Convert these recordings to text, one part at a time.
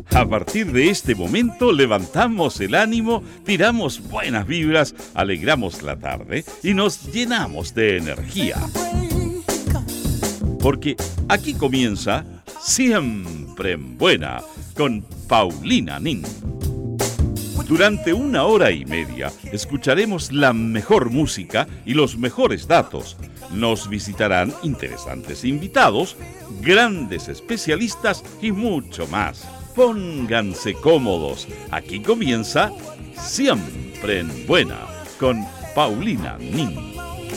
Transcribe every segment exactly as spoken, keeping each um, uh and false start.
A partir de este momento levantamos el ánimo, tiramos buenas vibras, alegramos la tarde y nos llenamos de energía. Porque aquí comienza Siempre en Buena con Paulina Nin. Durante una hora y media escucharemos la mejor música y los mejores datos. Nos visitarán interesantes invitados, grandes especialistas y mucho más. Pónganse cómodos. Aquí comienza Siempre en Buena con Paulina Nin.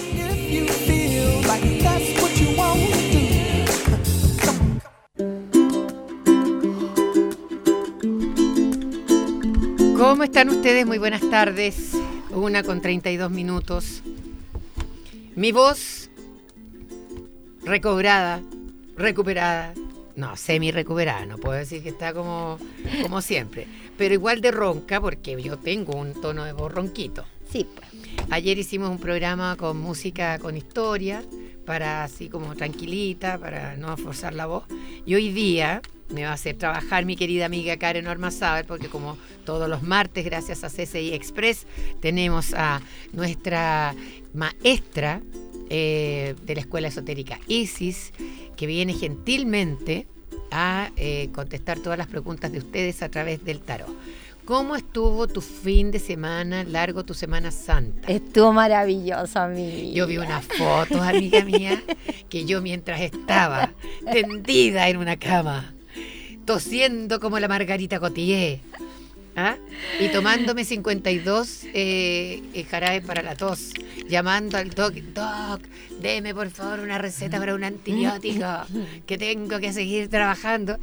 ¿Cómo están ustedes? Muy buenas tardes. Una con treinta y dos minutos. Mi voz recobrada, recuperada. No, semi-recuperada, no puedo decir que está como, como siempre. Pero igual de ronca, porque yo tengo un tono de voz ronquito. Sí, pues. Ayer hicimos un programa con música, con historia, para así como tranquilita, para no forzar la voz. Y hoy día me va a hacer trabajar mi querida amiga Karen Ormazábal, porque como todos los martes, gracias a C C I Express, tenemos a nuestra maestra eh, de la Escuela Esotérica Isis, que viene gentilmente a eh, contestar todas las preguntas de ustedes a través del tarot. ¿Cómo estuvo tu fin de semana largo, tu Semana Santa? Estuvo maravilloso, amiga. Yo vi unas fotos, amiga mía, que yo mientras estaba tendida en una cama, tosiendo como la Margarita Cotillé, ¿ah? y tomándome cincuenta y dos eh, eh, jarabes para la tos, llamando al doc, doc, deme por favor una receta para un antibiótico, que tengo que seguir trabajando.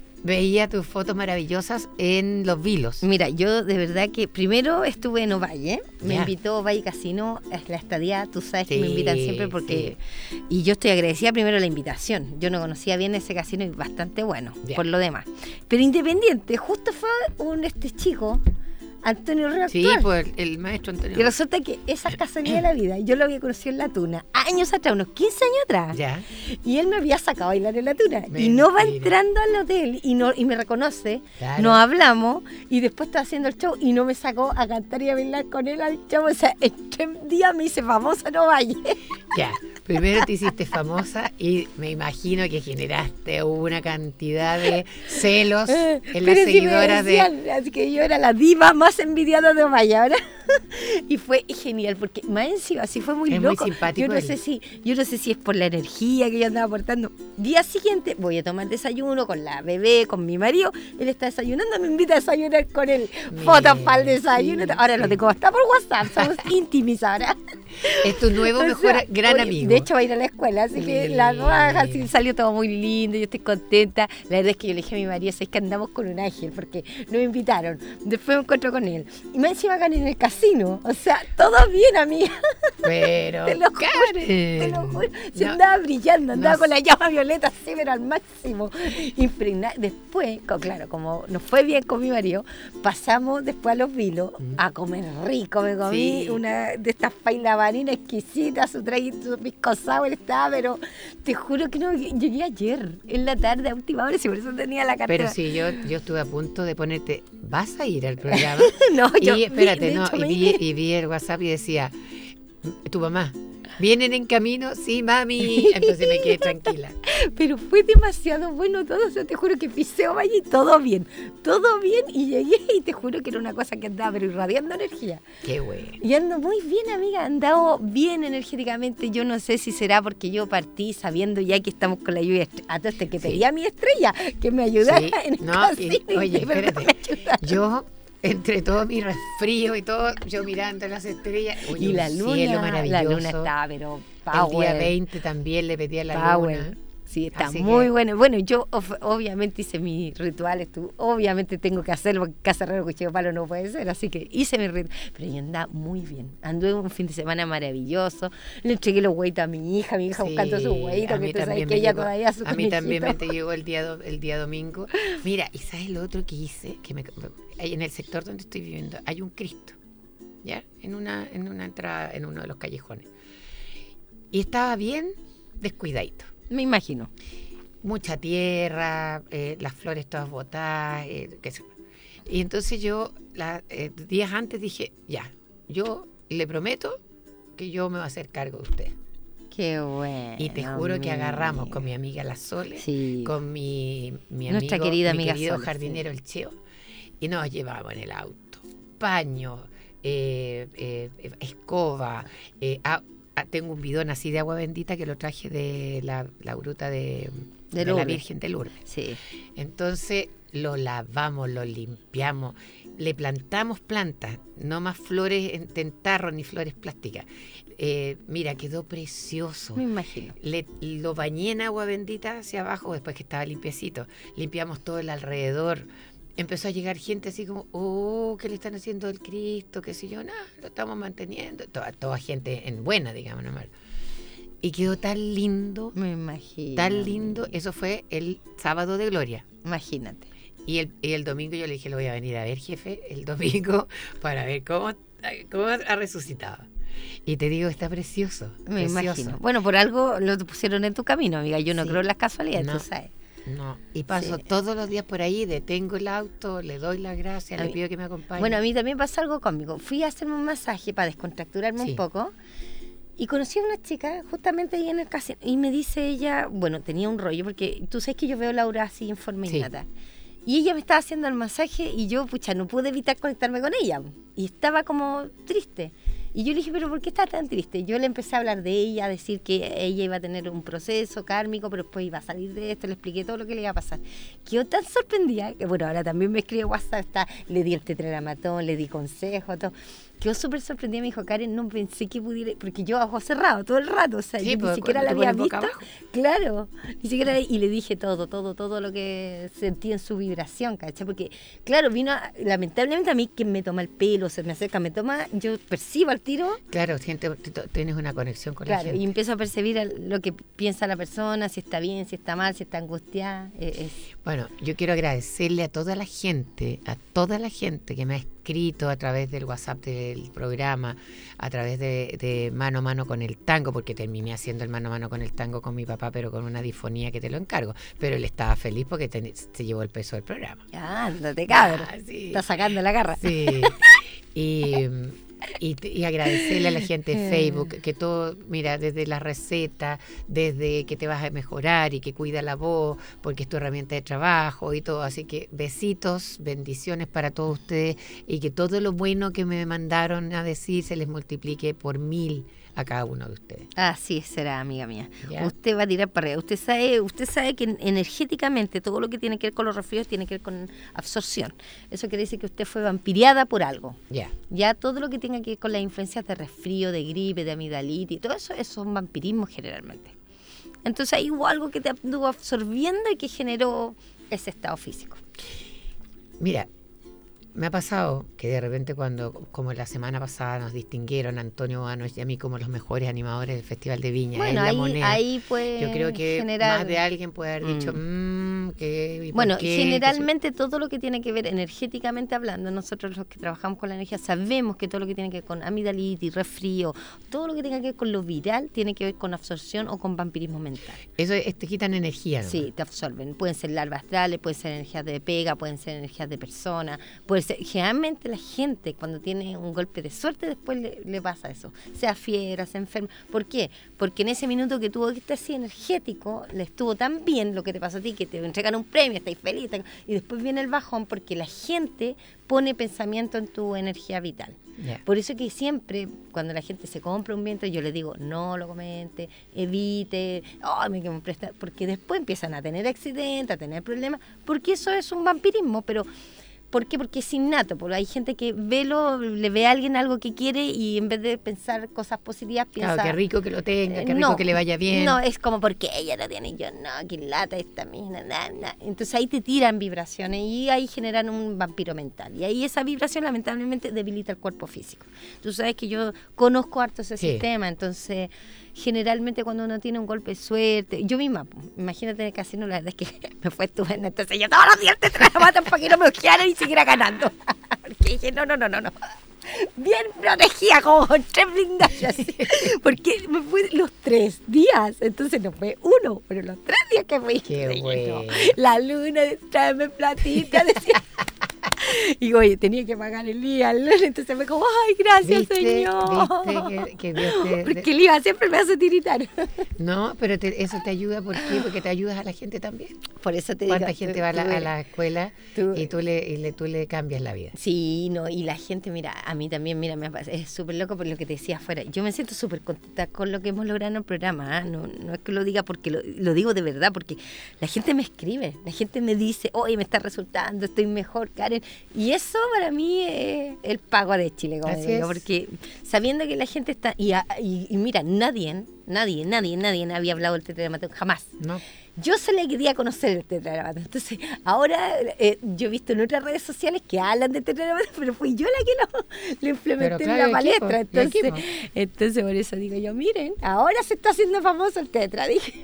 Veía tus fotos maravillosas en Los Vilos. Mira, yo de verdad que primero estuve en Ovalle, me Ya. invitó Ovalle Casino, es la estadía, tú sabes Sí, que me invitan siempre porque... Sí. Y yo estoy agradecida primero la invitación, yo no conocía bien ese casino y bastante bueno, Ya. por lo demás. Pero independiente, justo fue un este chico, Antonio Río Sí, Actual. pues el, el maestro Antonio. Y resulta que esa casualidad de la vida, yo lo había conocido en La Tuna, años atrás, unos quince años atrás. Ya. Y él me había sacado a bailar en La Tuna. Mentira. Y no va entrando al hotel y no y me reconoce. Claro. Nos hablamos y después estaba haciendo el show y no me sacó a cantar y a bailar con él al show. O sea, en tres días me hice famosa, no vaya. Ya, primero te hiciste famosa y me imagino que generaste una cantidad de celos en las Pero si seguidoras me decían, de... así que yo era la diva más envidiada de Ovalle ahora. Y fue genial porque más encima así fue muy Es muy loco. simpático yo no él. sé si yo no sé si es por la energía que yo andaba aportando. Día siguiente voy a tomar desayuno con la bebé, con mi marido. Él está desayunando, me invita a desayunar con él. Fotos para el desayuno. Sí, ahora sí. lo tengo hasta por WhatsApp. Somos íntimis ahora. Es tu nuevo O mejor sea, gran oye, amigo. De hecho va a ir a la escuela, así que la baja, así salió todo muy lindo, yo estoy contenta. La verdad es que yo le dije a mi marido, es que andamos con un ángel, porque nos invitaron. Después me encuentro con él. Y me encima acá en el casino. O sea, todo bien, amiga. Pero, Te lo juro, Karen, te lo juro. Se no, andaba brillando, andaba no con la llama violeta así, pero al máximo. Impregnada. Después, co- claro, como nos fue bien con mi marido, pasamos después a Los Vilos Mm. a comer rico. Me comí Sí. una de estas pailabarinas exquisitas, su traguito, su pisco sour estaba, pero te juro que no, llegué ayer, en la tarde, a última hora, y por eso tenía la cartera. pero sí, yo, yo estuve a punto de ponerte, ¿vas a ir al programa? No, yo Y espérate, vi, de no, hecho, y me vi, vi. y vi el WhatsApp y decía, tu mamá, ¿vienen en camino? Sí, mami. Entonces me quedé tranquila. Pero fue demasiado bueno todo, o sea, te juro que pisé Ovalle y todo bien, todo bien, y llegué y te juro que era una cosa que andaba pero irradiando energía. Qué bueno. Y ando muy bien, amiga, andado bien energéticamente. Yo no sé si será porque yo partí sabiendo ya que estamos con la lluvia estre- a todo este que Sí. pedía a mi estrella que me ayudara Sí, en el no, casino, y- y oye, de verdad espérate. me ayudaron. Yo, entre todo mi resfrío y todo, yo mirando las estrellas, oye, Y la un luna, cielo la maravilloso. luna estaba, pero El día power. veinte también le pedí a la Power. luna. Sí, está Así muy que- bueno. Bueno, yo of- obviamente hice mis rituales, tú, obviamente tengo que hacerlo porque casa raro cuchillo palo no puede ser, así que hice mis rituales, pero yo andaba muy bien. Anduve un fin de semana maravilloso, le entregué los hueitos a mi hija, mi hija Sí, buscando sus hueitos, a mí que tú sabes también que me ella llegó- todavía su A mí también me conejito. te llegó el día, do- el día domingo. Mira, ¿y sabes lo otro que hice? Que me, ahí en el sector donde estoy viviendo hay un Cristo, ¿ya? En una, en una entrada, en uno de los callejones. Y estaba bien descuidadito. Me imagino. mucha tierra, eh, las flores todas botadas, eh, qué sé yo. Y entonces yo, la, eh, días antes dije, ya, yo le prometo que yo me voy a hacer cargo de usted. Qué bueno. Y te juro amiga. que agarramos con mi amiga La Sole, sí. con mi, mi amigo, Nuestra querida mi amiga querido Sole, jardinero sí. el Cheo, y nos llevamos en el auto, paño, eh, eh, escoba, eh, a, a, tengo un bidón así de agua bendita que lo traje de la, la gruta de, de, de la Virgen de Lourdes. Sí. Entonces lo lavamos, lo limpiamos, le plantamos plantas, no más flores en, en tarro ni flores plásticas. Eh, mira, quedó precioso. Me imagino. Le, lo bañé en agua bendita hacia abajo después que estaba limpiecito. Limpiamos todo el alrededor. Empezó a llegar gente así como, oh, ¿qué le están haciendo al Cristo? Qué sé yo, nada, lo estamos manteniendo. Toda, toda gente en buena, digamos, nomás. Y quedó tan lindo. Me imagino. Tan lindo. Eso fue el sábado de Gloria. Imagínate. Y el, y el domingo yo le dije, lo voy a venir a ver, jefe, el domingo, para ver cómo, cómo ha resucitado. Y te digo, está precioso. Me precioso. imagino. Bueno, por algo lo pusieron en tu camino, amiga. Yo no sí. creo en las casualidades, no, tú sabes. No, y paso sí. todos los días por ahí, detengo el auto, le doy las gracias, a le mí, pido que me acompañe. Bueno, a mí también pasó algo conmigo. Fui a hacerme un masaje para descontracturarme sí. un poco. Y conocí a una chica justamente ahí en el casino. Y me dice ella, bueno, tenía un rollo, porque tú sabes que yo veo a Laura así en forma sí. innata. Y ella me estaba haciendo el masaje y yo, pucha, no pude evitar conectarme con ella. Y estaba como triste. Y yo le dije, ¿pero por qué está tan triste? Yo le empecé a hablar de ella, a decir que ella iba a tener un proceso kármico, pero después iba a salir de esto, le expliqué todo lo que le iba a pasar. Quedó tan sorprendida, que bueno, ahora también me escribe WhatsApp, está, le di el tetragramatón, le di consejos, todo. Quedó súper sorprendida, me dijo, Karen, no pensé que pudiera, porque yo ojo cerrado todo el rato, o sea, sí, yo pues, ni siquiera la había visto. Abajo. Claro, ni siquiera, y le dije todo, todo, todo lo que sentí en su vibración, ¿cachai? Porque, claro, vino, a, lamentablemente a mí, que me toma el pelo, se me acerca, me toma, yo percibo al tiro. Claro, gente, tienes una conexión con claro, la gente. Y empiezo a percibir lo que piensa la persona, si está bien, si está mal, si está angustiada. Es... Bueno, yo quiero agradecerle a toda la gente, a toda la gente que me ha escrito a través del WhatsApp del programa, a través de, de Mano a Mano con el Tango, porque terminé haciendo el Mano a Mano con el Tango con mi papá, pero con una disfonía que te lo encargo. Pero él estaba feliz porque te, se llevó el peso del programa. Ah, no te cabro. Ah, sí. Está sacando la garra. Sí. Y... Y, y agradecerle a la gente de Facebook que todo, mira, desde la receta, desde que te vas a mejorar y que cuida la voz, porque es tu herramienta de trabajo y todo. Así que besitos, bendiciones para todos ustedes y que todo lo bueno que me mandaron a decir se les multiplique por mil a cada uno de ustedes. Así será, amiga mía. ¿Ya? Usted va a tirar para arriba. Usted sabe, usted sabe que energéticamente todo lo que tiene que ver con los resfríos tiene que ver con absorción. Eso quiere decir que usted fue vampiriada por algo. Ya. Ya todo lo que tenga que ver con las influencias de resfrío, de gripe, de amigdalitis, todo eso, eso es un vampirismo generalmente. Entonces ahí hubo algo que te anduvo absorbiendo y que generó ese estado físico. Mira, me ha pasado que de repente cuando, como la semana pasada nos distinguieron Antonio Banos y a mí como los mejores animadores del Festival de Viña, bueno, en La ahí, Moneda, ahí puede yo creo que generar... más de alguien puede haber dicho, mmm, que bueno, qué? generalmente todo lo que tiene que ver energéticamente hablando, nosotros los que trabajamos con la energía sabemos que todo lo que tiene que ver con amigdalitis, resfrío, todo lo que tenga que ver con lo viral tiene que ver con absorción o con vampirismo mental. Eso es, te quitan energía, ¿no? Sí, te absorben. Pueden ser larvas astrales, pueden ser energías de pega, pueden ser energías de persona, puede ser, generalmente la gente cuando tiene un golpe de suerte después le, le pasa eso, sea fiera, se enferma. ¿Por qué? Porque en ese minuto que tuvo que estar así energético, le estuvo tan bien lo que te pasó a ti, que te entregan un premio, estáis feliz, y después viene el bajón porque la gente pone pensamiento en tu energía vital. Yeah. Por eso que siempre, cuando la gente se compra un viento, yo les digo, no lo comente, evite, oh, me quiero prestar, porque después empiezan a tener accidentes, a tener problemas, porque eso es un vampirismo, pero... ¿Por qué? Porque es innato, porque hay gente que velo, le ve a alguien algo que quiere y en vez de pensar cosas positivas piensa... Claro, qué rico que lo tenga, qué rico no, que le vaya bien. No, es como porque ella lo tiene y yo no, qué lata esta mina, na, na. Entonces ahí te tiran vibraciones y ahí generan un vampiro mental. Y ahí esa vibración lamentablemente debilita el cuerpo físico. Tú sabes que yo conozco harto ese sí. sistema, entonces... Generalmente cuando uno tiene un golpe de suerte, yo misma, imagínate en el casino, la verdad es que me fue estupendo, entonces yo todos los días te matan para que no me ojearan y siguiera ganando. Porque dije, no, no, no, no, no. bien protegida, como con tres blindajes. Porque me fui los tres días. Entonces no fue uno, pero los tres días que fui. Qué bueno. La luna, tráeme platita, decía. Y oye, tenía que pagar el I A, entonces me como, ay, gracias, ¿Viste? señor. ¿Viste que, que Dios te, Porque el I A siempre me hace tiritar. No, pero te, eso te ayuda, ¿por qué? Porque te ayudas a la gente también. Por eso te digo. ¿Cuánta gente tú, va a la, tú, a la escuela tú, y tú le, y le, tú le cambias la vida? Sí, no, y la gente, mira, a mí también, mira, me, es súper loco por lo que te decía afuera. Yo me siento súper contenta con lo que hemos logrado en el programa, ¿eh? no, no es que lo diga porque lo, lo digo de verdad, porque la gente me escribe, la gente me dice, oye, me está resultando, estoy mejor, Karen. Y eso para mí es el pago de Chile, como Así digo, es. porque sabiendo que la gente está, y, y, y mira, nadie, nadie, nadie, nadie había hablado del tetragrámato, jamás. No. Yo solo quería conocer el tetragrámato. Entonces, ahora eh, yo he visto en otras redes sociales que hablan de tetragrámato, pero fui yo la que lo, lo implementé Pero claro, en la equipo, palestra. Entonces, equipo. entonces, por eso digo yo, miren, ahora se está haciendo famoso el tetra. Dije,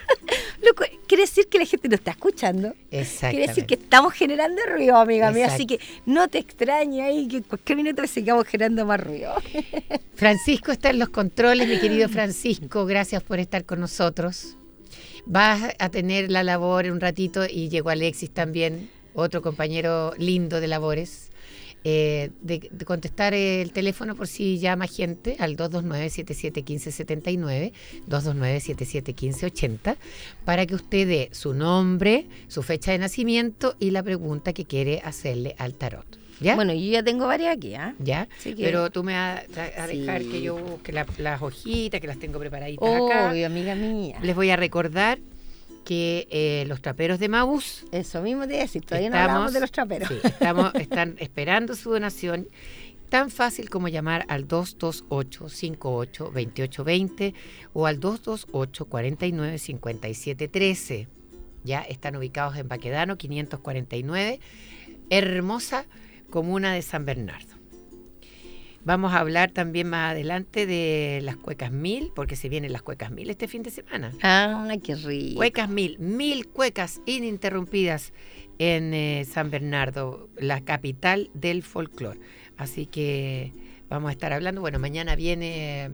loco, quiere decir que la gente nos está escuchando. Exactamente. Quiere decir que estamos generando ruido, amiga mía. Exacto. Así que no te extrañes ahí que en cualquier minuto sigamos generando más ruido. Francisco está en los controles, mi querido Francisco, gracias por estar con nosotros. Vas a tener la labor un ratito y llegó Alexis también, otro compañero lindo de labores, eh, de, de contestar el teléfono por si llama gente al dos dos nueve, siete siete uno cinco siete nueve, dos dos nueve, siete siete uno cinco ocho cero, para que usted dé su nombre, su fecha de nacimiento y la pregunta que quiere hacerle al tarot. ¿Ya? Bueno, yo ya tengo varias aquí, ¿ah? ¿eh? Ya, Así que- pero tú me vas a, a dejar Sí. que yo busque la- las hojitas, que las tengo preparaditas acá. Obvio, amiga mía. Les voy a recordar que eh, los traperos de Maús Eso mismo te iba a decir, todavía no estamos- hablamos de los traperos. sí, estamos, están esperando su donación. Tan fácil como llamar al dos dos ocho, cinco ocho, dos ocho dos cero o al dos dos ocho, cuatro nueve, cinco siete uno tres. Ya están ubicados en Baquedano quinientos cuarenta y nueve, hermosa comuna de San Bernardo. Vamos a hablar también más adelante de las cuecas mil, porque se vienen las cuecas mil este fin de semana. Ah, qué rico. Cuecas mil, mil cuecas ininterrumpidas en eh, San Bernardo, la capital del folclore. Así que vamos a estar hablando. Bueno, mañana viene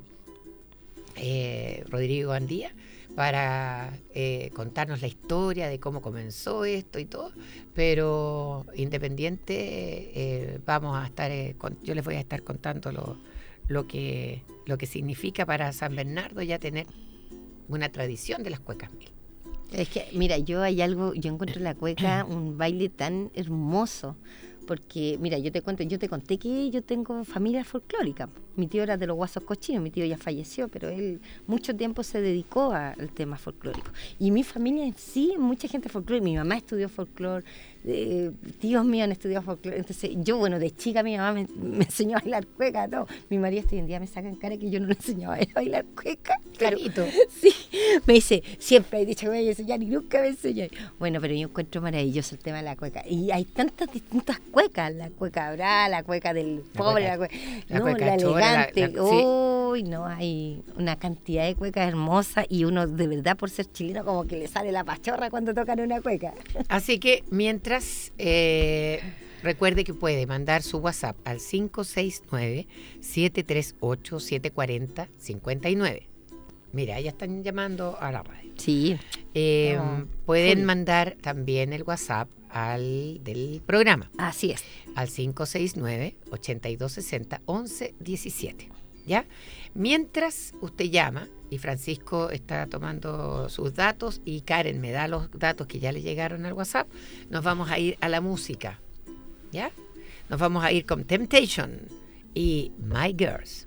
eh, Rodrigo Andía para eh, contarnos la historia de cómo comenzó esto y todo, pero independiente, eh, vamos a estar, eh, con, yo les voy a estar contando lo, lo, que, lo que significa para San Bernardo ya tener una tradición de las cuecas mil. Es que, mira, yo hay algo, yo encuentro la cueca un baile tan hermoso, porque, mira, yo te cuento, yo te conté que yo tengo familia folclórica. Mi tío era de los Guasos Cochinos, mi tío ya falleció, pero él mucho tiempo se dedicó a- al tema folclórico. Y mi familia en sí, mucha gente folclórica. Mi mamá estudió folclore, eh, tíos míos han estudiado folclore. Entonces, yo, bueno, de chica mi mamá me, me enseñó a bailar cueca, todo. Mi marido hasta hoy en día me saca en cara que yo no le enseñaba a él a bailar cueca. Pero, Clarito. sí, me dice, siempre he dicho que me voy a enseñar y nunca me enseñó. Bueno, pero yo encuentro maravilloso el tema de la cueca. Y hay tantas distintas cuecas, la cueca brava, la cueca del La pobre, cueca- la cueca, la no, cueca la chora, la- elegante. la- sí. Uy, no, hay una cantidad de cuecas hermosas y uno de verdad por ser chileno como que le sale la pachorra cuando tocan una cueca. Así que mientras, eh, recuerde que puede mandar su WhatsApp al cinco seis nueve, siete tres ocho, siete cuatro cero, cinco nueve. Mira, ya están llamando a la radio. Sí. Eh, No, pueden full. mandar también el WhatsApp al del programa, Así es. al cinco seis nueve, ocho dos seis cero, once diecisiete. ¿Ya? Mientras usted llama y Francisco está tomando sus datos y Karen me da los datos que ya le llegaron al WhatsApp, nos vamos a ir a la música. ¿Ya? Nos vamos a ir con Temptation y My Girls.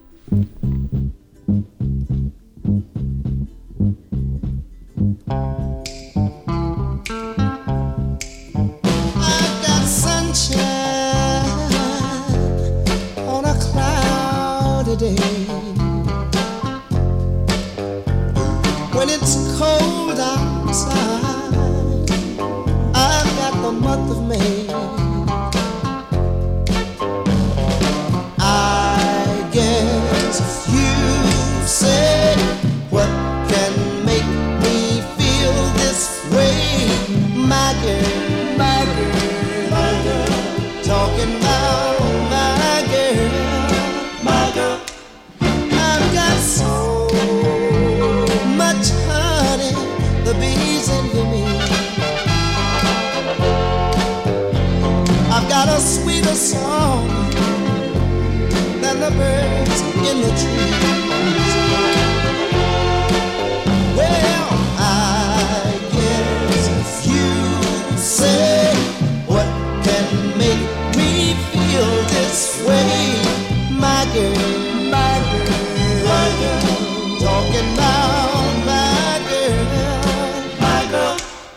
I've got sunshine on a cloudy day. When it's cold outside, I've got the month of May. I guess you say what can make me feel this way, my girl, my girl, my girl. Talking about my girl. in the trees. Well, I guess you say, what can make me feel this way? My girl, my girl, my girl, talking about my girl, my girl.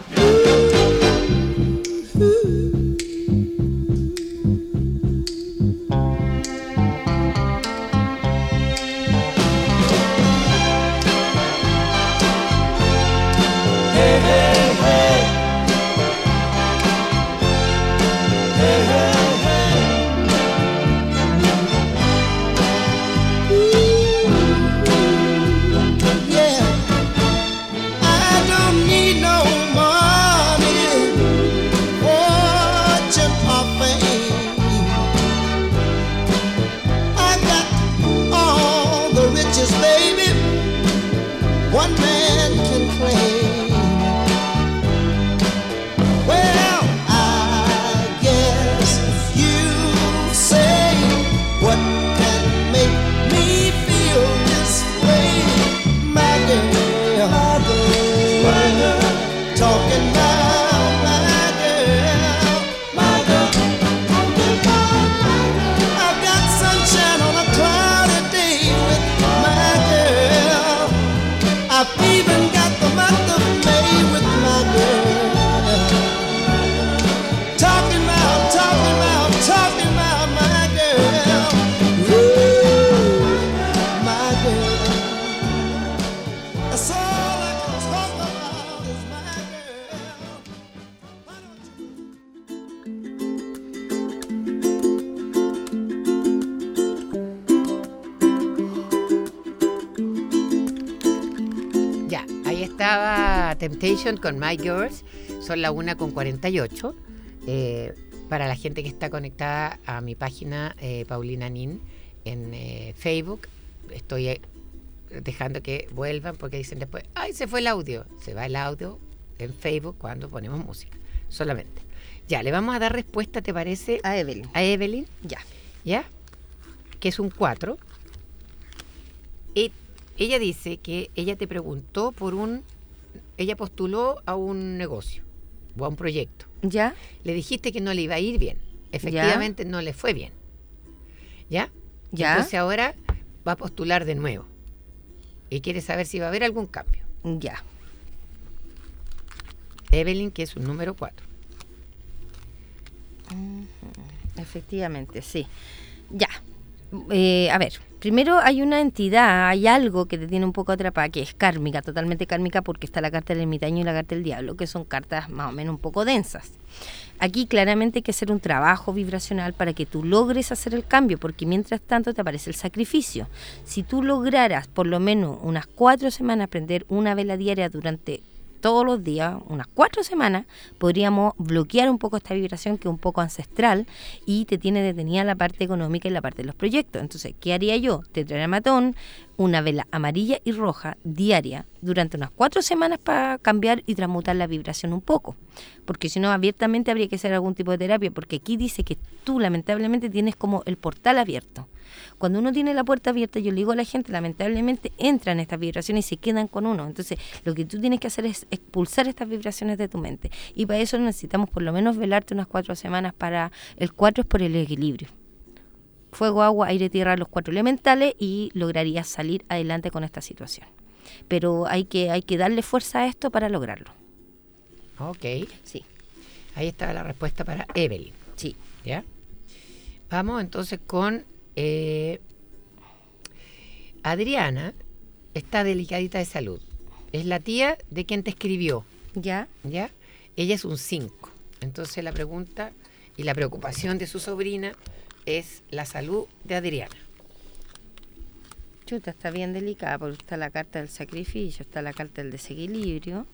Temptation con My Girls. Son la una con cuarenta y ocho. Eh, para la gente que está conectada a mi página eh, Paulina Nin en eh, Facebook, estoy eh, dejando que vuelvan porque dicen después, ¡ay, se fue el audio! Se va el audio en Facebook cuando ponemos música, solamente. Ya, le vamos a dar respuesta, ¿te parece? A Evelyn. A Evelyn. Ya. ¿Ya? Que es un cuatro. Y ella dice que ella te preguntó por un... Ella postuló a un negocio o a un proyecto. ¿Ya? Le dijiste que no le iba a ir bien. Efectivamente, ¿ya? No le fue bien. ¿Ya? ¿Ya? Entonces ahora va a postular de nuevo. Y quiere saber si va a haber algún cambio. Ya. Evelyn, que es un número cuatro. Uh-huh. Efectivamente, sí. Ya. Eh, a ver, primero hay una entidad, hay algo que te tiene un poco atrapada, que es kármica, totalmente kármica, porque está la carta del ermitaño y la carta del diablo, que son cartas más o menos un poco densas. Aquí claramente hay que hacer un trabajo vibracional para que tú logres hacer el cambio, porque mientras tanto te aparece el sacrificio. Si tú lograras por lo menos unas cuatro semanas prender una vela diaria durante todos los días, unas cuatro semanas, podríamos bloquear un poco esta vibración que es un poco ancestral y te tiene detenida la parte económica y la parte de los proyectos. Entonces, ¿qué haría yo? Tetragramatón, una vela amarilla y roja diaria durante unas cuatro semanas para cambiar y transmutar la vibración un poco. Porque si no, abiertamente habría que hacer algún tipo de terapia, porque aquí dice que tú lamentablemente tienes como el portal abierto. Cuando uno tiene la puerta abierta, yo le digo a la gente, lamentablemente entran estas vibraciones y se quedan con uno. Entonces, lo que tú tienes que hacer es expulsar estas vibraciones de tu mente. Y para eso necesitamos por lo menos velarte unas cuatro semanas para... El cuatro es por el equilibrio. Fuego, agua, aire, tierra, los cuatro elementales, y lograrías salir adelante con esta situación. Pero hay que, hay que darle fuerza a esto para lograrlo. Ok. Sí. Ahí está la respuesta para Evelyn. Sí. ¿Ya? Vamos entonces con... Eh, Adriana está delicadita de salud. Es la tía de quien te escribió. ¿Ya? ¿Ya? Ella es un cinco. Entonces la pregunta y la preocupación de su sobrina es la salud de Adriana. Chuta, está bien delicada porque está la carta del sacrificio, está la carta del desequilibrio.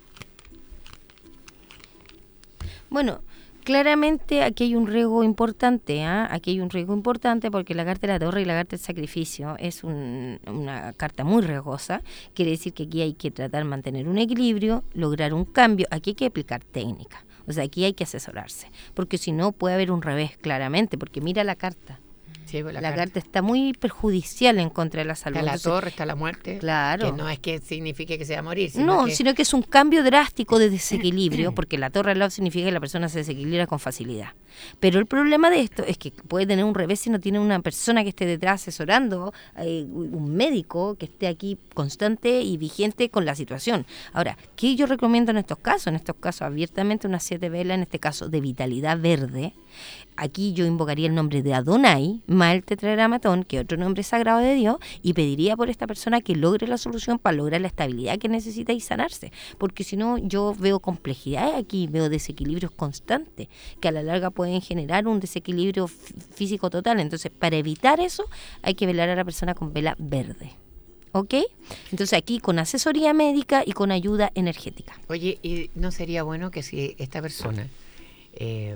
Bueno, claramente aquí hay un riesgo importante, ¿eh? Aquí hay un riesgo importante porque la carta de la torre y la carta del sacrificio es un, una carta muy riesgosa. Quiere decir que aquí hay que tratar de mantener un equilibrio, lograr un cambio. Aquí hay que aplicar técnica. O sea, aquí hay que asesorarse, porque si no puede haber un revés claramente, porque mira la carta. Sí, pues la, la carta. carta. está muy perjudicial en contra de la salud. Está la Entonces, torre, está la muerte. Claro. Que no es que signifique que se va a morir. Sino No, que... sino que es un cambio drástico de desequilibrio, porque la torre al lado significa que la persona se desequilibra con facilidad. Pero el problema de esto es que puede tener un revés si no tiene una persona que esté detrás asesorando, eh, un médico que esté aquí constante y vigente con la situación. Ahora, ¿qué yo recomiendo en estos casos? En estos casos, abiertamente unas siete velas, en este caso de vitalidad verde. Aquí yo invocaría el nombre de Adonai, más el tetragramatón, que es otro nombre sagrado de Dios, y pediría por esta persona que logre la solución para lograr la estabilidad que necesita y sanarse. Porque si no, yo veo complejidades aquí, veo desequilibrios constantes, que a la larga pueden generar un desequilibrio físico total. Entonces, para evitar eso, hay que velar a la persona con vela verde. ¿Ok? Entonces aquí con asesoría médica y con ayuda energética. Oye, ¿y no sería bueno que si esta persona, eh,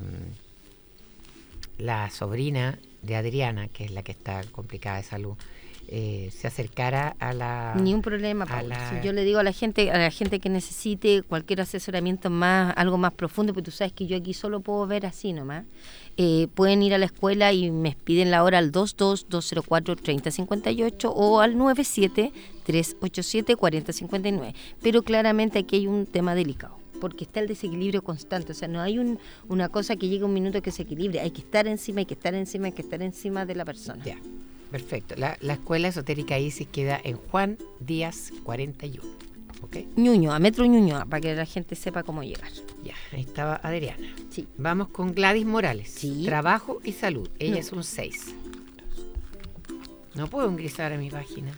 la sobrina de Adriana, que es la que está complicada de salud, eh, se acercara a la... Ni un problema, Paula. la... Si yo le digo a la gente, a la gente que necesite cualquier asesoramiento más, algo más profundo, porque tú sabes que yo aquí solo puedo ver así nomás, eh, pueden ir a la escuela y me piden la hora al dos dos, dos cero cuatro, tres cero cinco ocho o al nueve siete, tres ocho siete, cuatro cero cinco nueve. Pero claramente aquí hay un tema delicado, porque está el desequilibrio constante, o sea, no hay un, una cosa que llegue un minuto que se equilibre, hay que estar encima, hay que estar encima, hay que estar encima de la persona. Ya, perfecto. La, la escuela esotérica Isis queda en Juan Díaz cuarenta y uno, ¿ok? Ñuñoa, Metro Ñuñoa, para que la gente sepa cómo llegar. Ya, ahí estaba Adriana. Sí. Vamos con Gladys Morales. Sí. Trabajo y salud. Ella No. es un seis. No puedo ingresar a mi página.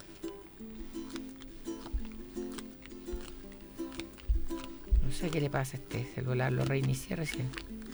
No sé qué le pasa a este celular, lo reinicié recién.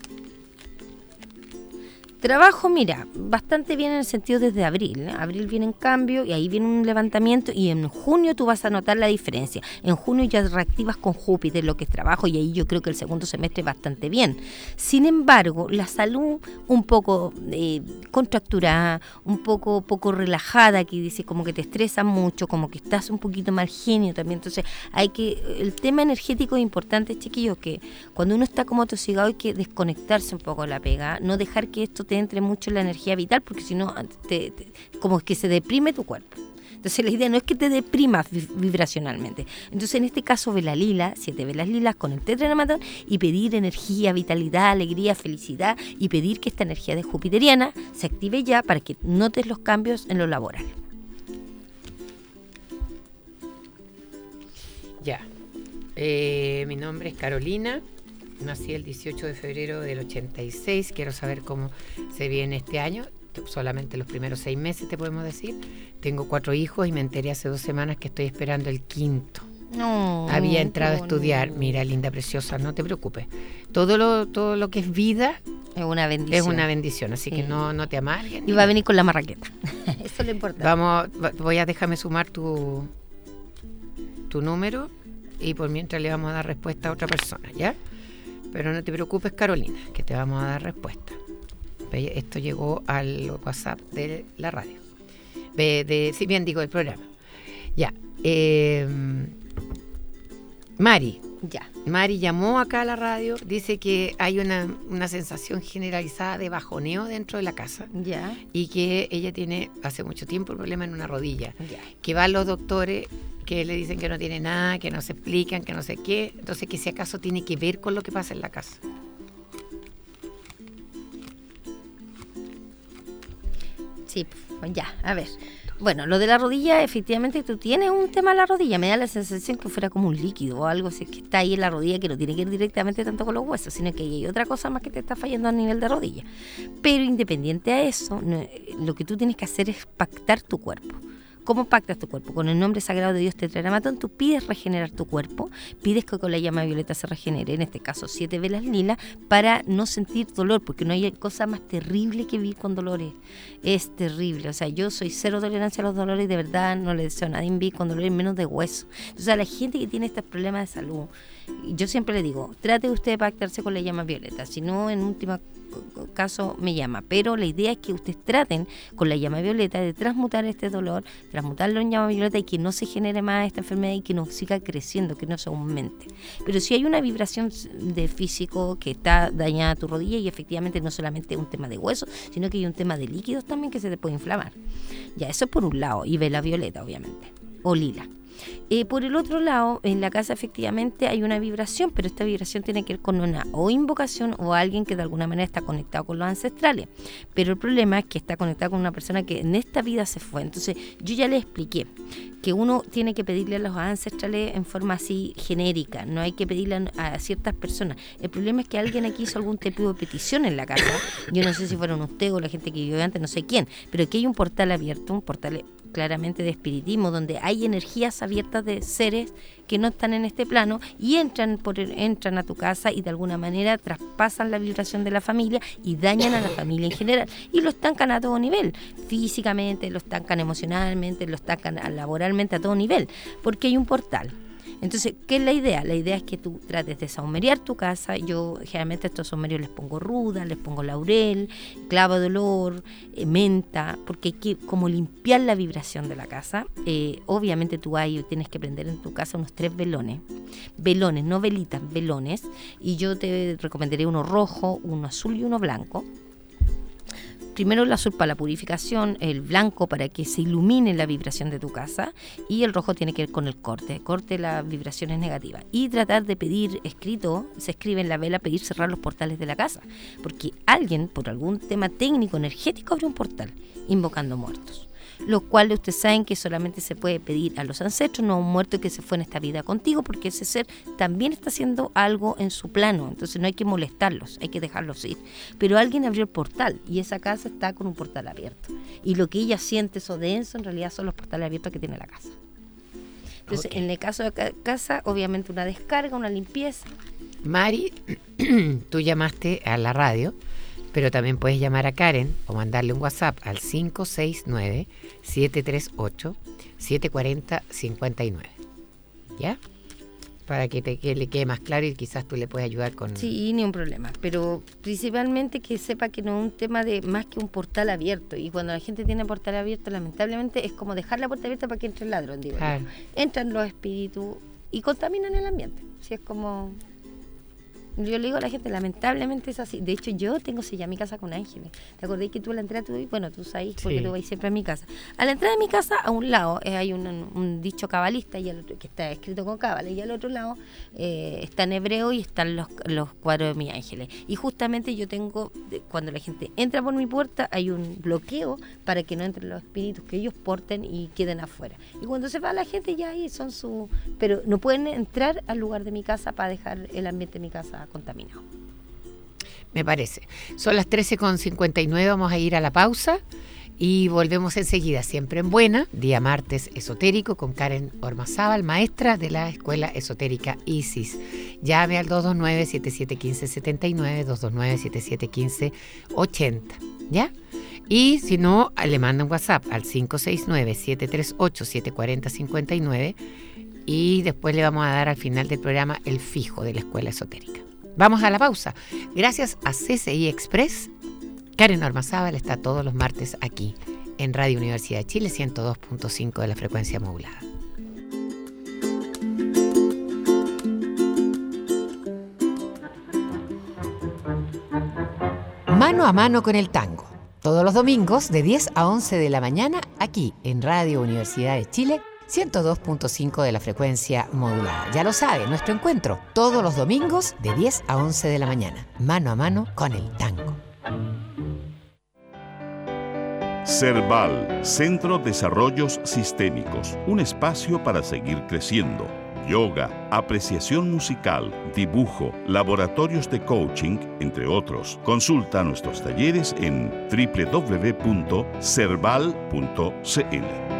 Trabajo, mira, bastante bien en el sentido desde abril. ¿eh? Abril viene en cambio y ahí viene un levantamiento y en junio tú vas a notar la diferencia. En junio ya reactivas con Júpiter lo que es trabajo y ahí yo creo que el segundo semestre es bastante bien. Sin embargo, la salud un poco eh, contracturada, un poco poco relajada, que dice como que te estresa mucho, como que estás un poquito mal genio también. Entonces hay que, el tema energético es importante, chiquillos, que cuando uno está como atosigado hay que desconectarse un poco de la pega, no dejar que esto te entre mucho en la energía vital, porque si no, te, te, como que se deprime tu cuerpo. Entonces la idea no es que te deprimas vibracionalmente. Entonces en este caso vela lila, siete velas lilas con el tetragramatón y pedir energía, vitalidad, alegría, felicidad y pedir que esta energía de jupiteriana se active ya para que notes los cambios en lo laboral. Ya. Eh, mi nombre es Carolina. Nací el dieciocho de febrero del ochenta y seis. Quiero saber cómo se viene este año. Solamente los primeros seis meses te podemos decir. Tengo cuatro hijos y me enteré hace dos semanas que estoy esperando el quinto. No, Había entrado a no, estudiar. no. Mira, linda, preciosa, no te preocupes. Todo lo, todo lo que es vida Es una bendición. es una bendición, así Sí. que no, no te amargues. Y va a venir con la marraqueta. Eso es lo importante. Vamos, va- voy a déjame sumar tu, tu número y por mientras le vamos a dar respuesta a otra persona, ¿ya? Pero no te preocupes, Carolina, que te vamos a dar respuesta. Ve, esto llegó al WhatsApp de la radio. De, de, sí, bien digo, del programa. Ya. Eh, Mari. Ya. Mari llamó acá a la radio, dice que hay una, una sensación generalizada de bajoneo dentro de la casa Ya. y que ella tiene hace mucho tiempo el problema en una rodilla, Ya. que van los doctores que le dicen que no tiene nada, que no se explican, que no sé qué, entonces que si acaso tiene que ver con lo que pasa en la casa. Sí, pues ya, a ver. Bueno, lo de la rodilla, efectivamente tú tienes un tema en la rodilla. Me da la sensación que fuera como un líquido o algo así que está ahí en la rodilla, que no tiene que ir directamente tanto con los huesos, sino que hay otra cosa más que te está fallando a nivel de rodilla. Pero independiente a eso, no, lo que tú tienes que hacer es pactar tu cuerpo. ¿Cómo pactas tu cuerpo? Con el nombre sagrado de Dios Tetragramatón, tú pides regenerar tu cuerpo, pides que con la llama violeta se regenere, en este caso siete velas lilas, para no sentir dolor, porque no hay cosa más terrible que vivir con dolores. Es terrible, o sea, yo soy cero tolerancia a los dolores, de verdad, no le deseo a nadie vivir con dolores, menos de hueso. Entonces a la gente que tiene estos problemas de salud, yo siempre le digo, trate usted de pactarse con la llama violeta, si no, en última caso me llama. Pero la idea es que ustedes traten con la llama violeta de transmutar este dolor, transmutarlo en llama violeta y que no se genere más esta enfermedad y que no siga creciendo, que no se aumente. Pero si hay una vibración de físico que está dañada tu rodilla y efectivamente no solamente un tema de hueso, sino que hay un tema de líquidos también que se te puede inflamar. Ya, eso por un lado, y vela violeta obviamente, o lila. Eh, por el otro lado, en la casa efectivamente hay una vibración, pero esta vibración tiene que ver con una o invocación o alguien que de alguna manera está conectado con los ancestrales. Pero el problema es que está conectado con una persona que en esta vida se fue. Entonces, yo ya le expliqué que uno tiene que pedirle a los ancestrales en forma así genérica, no hay que pedirle a, a ciertas personas. El problema es que alguien aquí hizo algún tipo de petición en la casa. Yo no sé si fueron ustedes o la gente que vivió antes, no sé quién, pero aquí hay un portal abierto, un portal claramente de espiritismo, donde hay energías abiertas de seres que no están en este plano y entran por entran a tu casa y de alguna manera traspasan la vibración de la familia y dañan a la familia en general y lo estancan a todo nivel, físicamente, lo estancan emocionalmente, lo estancan laboralmente a todo nivel, porque hay un portal. Entonces, ¿qué es la idea? La idea es que tú trates de saumerear tu casa. Yo generalmente a estos saumerios les pongo ruda, les pongo laurel, clavo de olor, eh, menta, porque hay que como limpiar la vibración de la casa. Eh, obviamente tú ahí tienes que prender en tu casa unos tres velones. Velones, no velitas, velones. Y yo te recomendaría uno rojo, uno azul y uno blanco. Primero el azul para la purificación, el blanco para que se ilumine la vibración de tu casa y el rojo tiene que ver con el corte, corte las vibraciones negativas. Y tratar de pedir escrito, se escribe en la vela, pedir cerrar los portales de la casa, porque alguien por algún tema técnico energético abrió un portal invocando muertos. Los cuales ustedes saben que solamente se puede pedir a los ancestros, no a un muerto que se fue en esta vida contigo, porque ese ser también está haciendo algo en su plano, entonces no hay que molestarlos, hay que dejarlos ir. Pero alguien abrió el portal y esa casa está con un portal abierto. Y lo que ella siente, eso denso, en realidad son los portales abiertos que tiene la casa. Entonces, okay. En el caso de ca- casa, obviamente una descarga, una limpieza. Mari, tú llamaste a la radio, pero también puedes llamar a Karen o mandarle un WhatsApp al cinco seis nueve, siete tres ocho, siete cuatro cero, cinco nueve. ¿Ya? Para que, te, que le quede más claro y quizás tú le puedes ayudar con... Sí, ni un problema. Pero principalmente que sepa que no es un tema de más que un portal abierto. Y cuando la gente tiene portal abierto, lamentablemente es como dejar la puerta abierta para que entre el ladrón, digo. Claro. Entran los espíritus y contaminan el ambiente. Si es como... Yo le digo a la gente, lamentablemente es así. De hecho, yo tengo sellada mi casa con ángeles. ¿Te acordás que tú a la entrada, tú, bueno, tú sabes, porque sí. Tú vas siempre a mi casa. A la entrada de mi casa, a un lado, eh, hay un, un dicho cabalista y al otro, que está escrito con cábala, y al otro lado eh, está en hebreo y están los, los cuadros de mis ángeles. Y justamente yo tengo, cuando la gente entra por mi puerta, hay un bloqueo para que no entren los espíritus que ellos porten y queden afuera. Y cuando se va la gente, ya ahí son su... Pero no pueden entrar al lugar de mi casa para dejar el ambiente de mi casa contaminado. Me parece. Son las trece con cincuenta y nueve, vamos a ir a la pausa y volvemos enseguida, siempre en Buena, día martes esotérico con Karen Ormazábal, maestra de la Escuela Esotérica Isis. Llame al dos dos nueve, siete siete uno cinco, siete nueve, dos dos nueve, siete siete uno cinco, ocho cero, ¿ya? Y si no, le manda un WhatsApp al cinco seis nueve, siete tres ocho, siete cuatro cero, cinco nueve y después le vamos a dar al final del programa el fijo de la Escuela Esotérica. Vamos a la pausa. Gracias a C C I Express, Karen Ormazábal está todos los martes aquí en Radio Universidad de Chile, ciento dos punto cinco de la frecuencia modulada. Mano a mano con el tango. Todos los domingos de diez a once de la mañana aquí en Radio Universidad de Chile, ciento dos punto cinco de la frecuencia modulada. Ya lo sabe, nuestro encuentro todos los domingos de diez a once de la mañana. Mano a mano con el tango. Cerbal, Centro de Desarrollos Sistémicos, un espacio para seguir creciendo. Yoga, apreciación musical, dibujo, laboratorios de coaching, entre otros. Consulta nuestros talleres en doble u doble u doble u punto cerbal punto c l.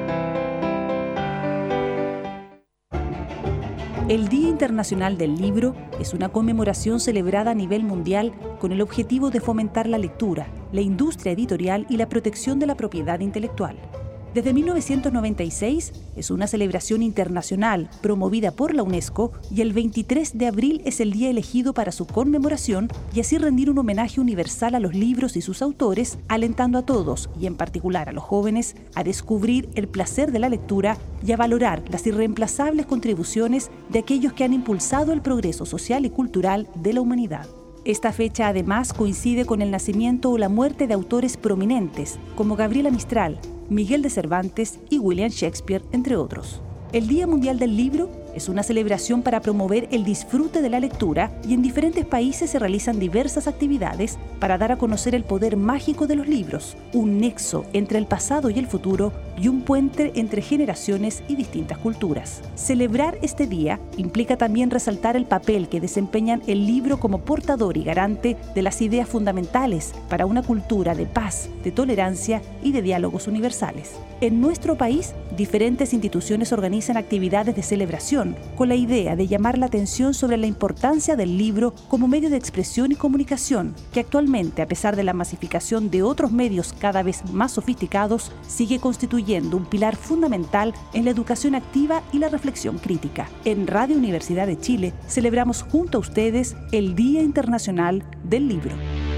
El Día Internacional del Libro es una conmemoración celebrada a nivel mundial con el objetivo de fomentar la lectura, la industria editorial y la protección de la propiedad intelectual. Desde mil novecientos noventa y seis es una celebración internacional promovida por la UNESCO y el veintitrés de abril es el día elegido para su conmemoración y así rendir un homenaje universal a los libros y sus autores, alentando a todos, y en particular a los jóvenes, a descubrir el placer de la lectura y a valorar las irreemplazables contribuciones de aquellos que han impulsado el progreso social y cultural de la humanidad. Esta fecha además coincide con el nacimiento o la muerte de autores prominentes como Gabriela Mistral, Miguel de Cervantes y William Shakespeare, entre otros. El Día Mundial del Libro es una celebración para promover el disfrute de la lectura y en diferentes países se realizan diversas actividades para dar a conocer el poder mágico de los libros, un nexo entre el pasado y el futuro y un puente entre generaciones y distintas culturas. Celebrar este día implica también resaltar el papel que desempeñan el libro como portador y garante de las ideas fundamentales para una cultura de paz, de tolerancia y de diálogos universales. En nuestro país, diferentes instituciones organizan actividades de celebración con la idea de llamar la atención sobre la importancia del libro como medio de expresión y comunicación, que actualmente, a pesar de la masificación de otros medios cada vez más sofisticados, sigue constituyendo un pilar fundamental en la educación activa y la reflexión crítica. En Radio Universidad de Chile celebramos junto a ustedes el Día Internacional del Libro.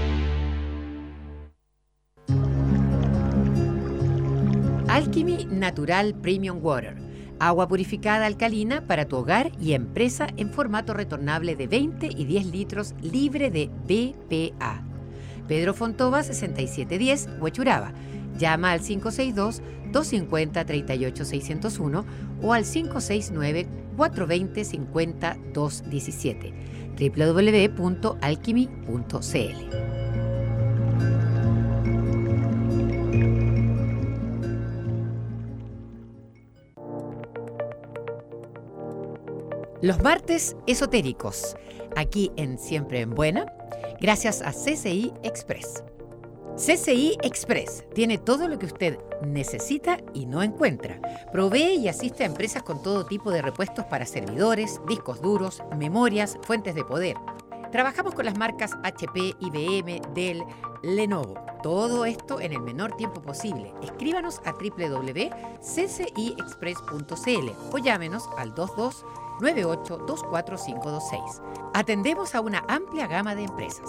Alchemy Natural Premium Water. Agua purificada alcalina para tu hogar y empresa en formato retornable de veinte y diez litros, libre de B P A. Pedro Fontova, sesenta y siete diez, Huechuraba. Llama al cinco seis dos, dos cinco cero, tres ocho seis cero uno o al cinco seis nueve, cuatro dos cero, cinco dos uno siete. doble u doble u doble u punto alchemy punto c l. Los martes esotéricos, aquí en Siempre en Buena, gracias a C C I Express. C C I Express tiene todo lo que usted necesita y no encuentra. Provee y asiste a empresas con todo tipo de repuestos para servidores, discos duros, memorias, fuentes de poder. Trabajamos con las marcas H P, I B M, Dell, Lenovo. Todo esto en el menor tiempo posible. Escríbanos a doble u doble u doble u punto c c i express punto c l o llámenos al dos dos nueve ocho dos cuatro cinco dos seis. Atendemos a una amplia gama de empresas.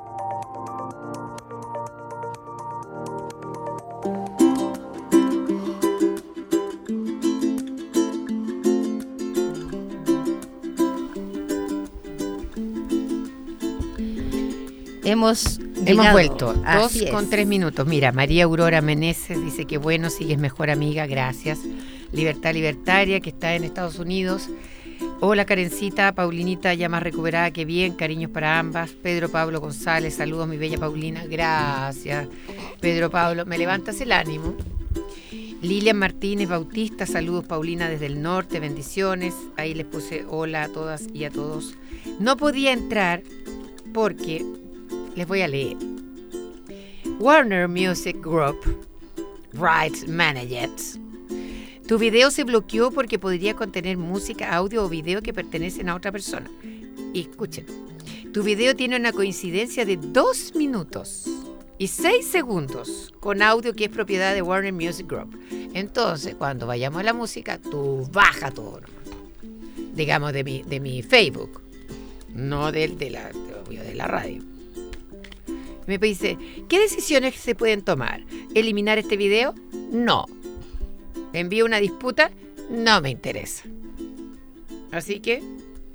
Hemos Hemos vuelto, dos Así con es. tres minutos. Mira, María Aurora Meneses dice que bueno, sigues mejor amiga, gracias. Libertad Libertaria, que está en Estados Unidos. Hola Karencita, Paulinita ya más recuperada, que bien, cariños para ambas. Pedro Pablo González, saludos mi bella Paulina, gracias. Pedro Pablo, me levantas el ánimo. Lilian Martínez Bautista, saludos Paulina desde el norte, bendiciones. Ahí les puse hola a todas y a todos. No podía entrar porque... les voy a leer. Warner Music Group Rights Managers. Tu video se bloqueó porque podría contener música, audio o video que pertenecen a otra persona. Y escuchen, tu video tiene una coincidencia de dos minutos y seis segundos con audio que es propiedad de Warner Music Group. Entonces, cuando vayamos a la música, tú baja todo, digamos, de mi, de mi Facebook, no del de la, de, de la radio. Me dice, ¿qué decisiones se pueden tomar? ¿Eliminar este video? No. ¿Envío una disputa? No me interesa. Así que...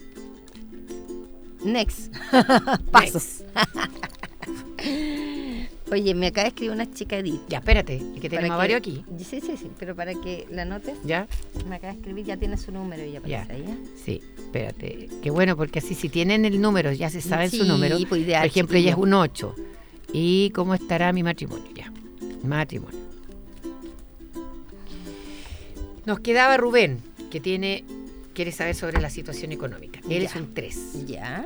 Next. Pasos. Next. Oye, me acaba de escribir una chica Edith. Ya, espérate, es que tenemos Para varios que- aquí. Sí, sí, sí, pero para que la notes, ¿Ya? me acaba de escribir, ya tiene su número y ya Ya. aparece ahí, ¿eh? Sí, espérate. Qué bueno, porque así si tienen el número, ya se sabe Sí, su número. pues, ideal, Por ejemplo, ella es chiquillo. un ocho. ¿Y cómo estará mi matrimonio? Ya, matrimonio. Nos quedaba Rubén, que tiene quiere saber sobre la situación económica. Él Ya. es un tres. Ya.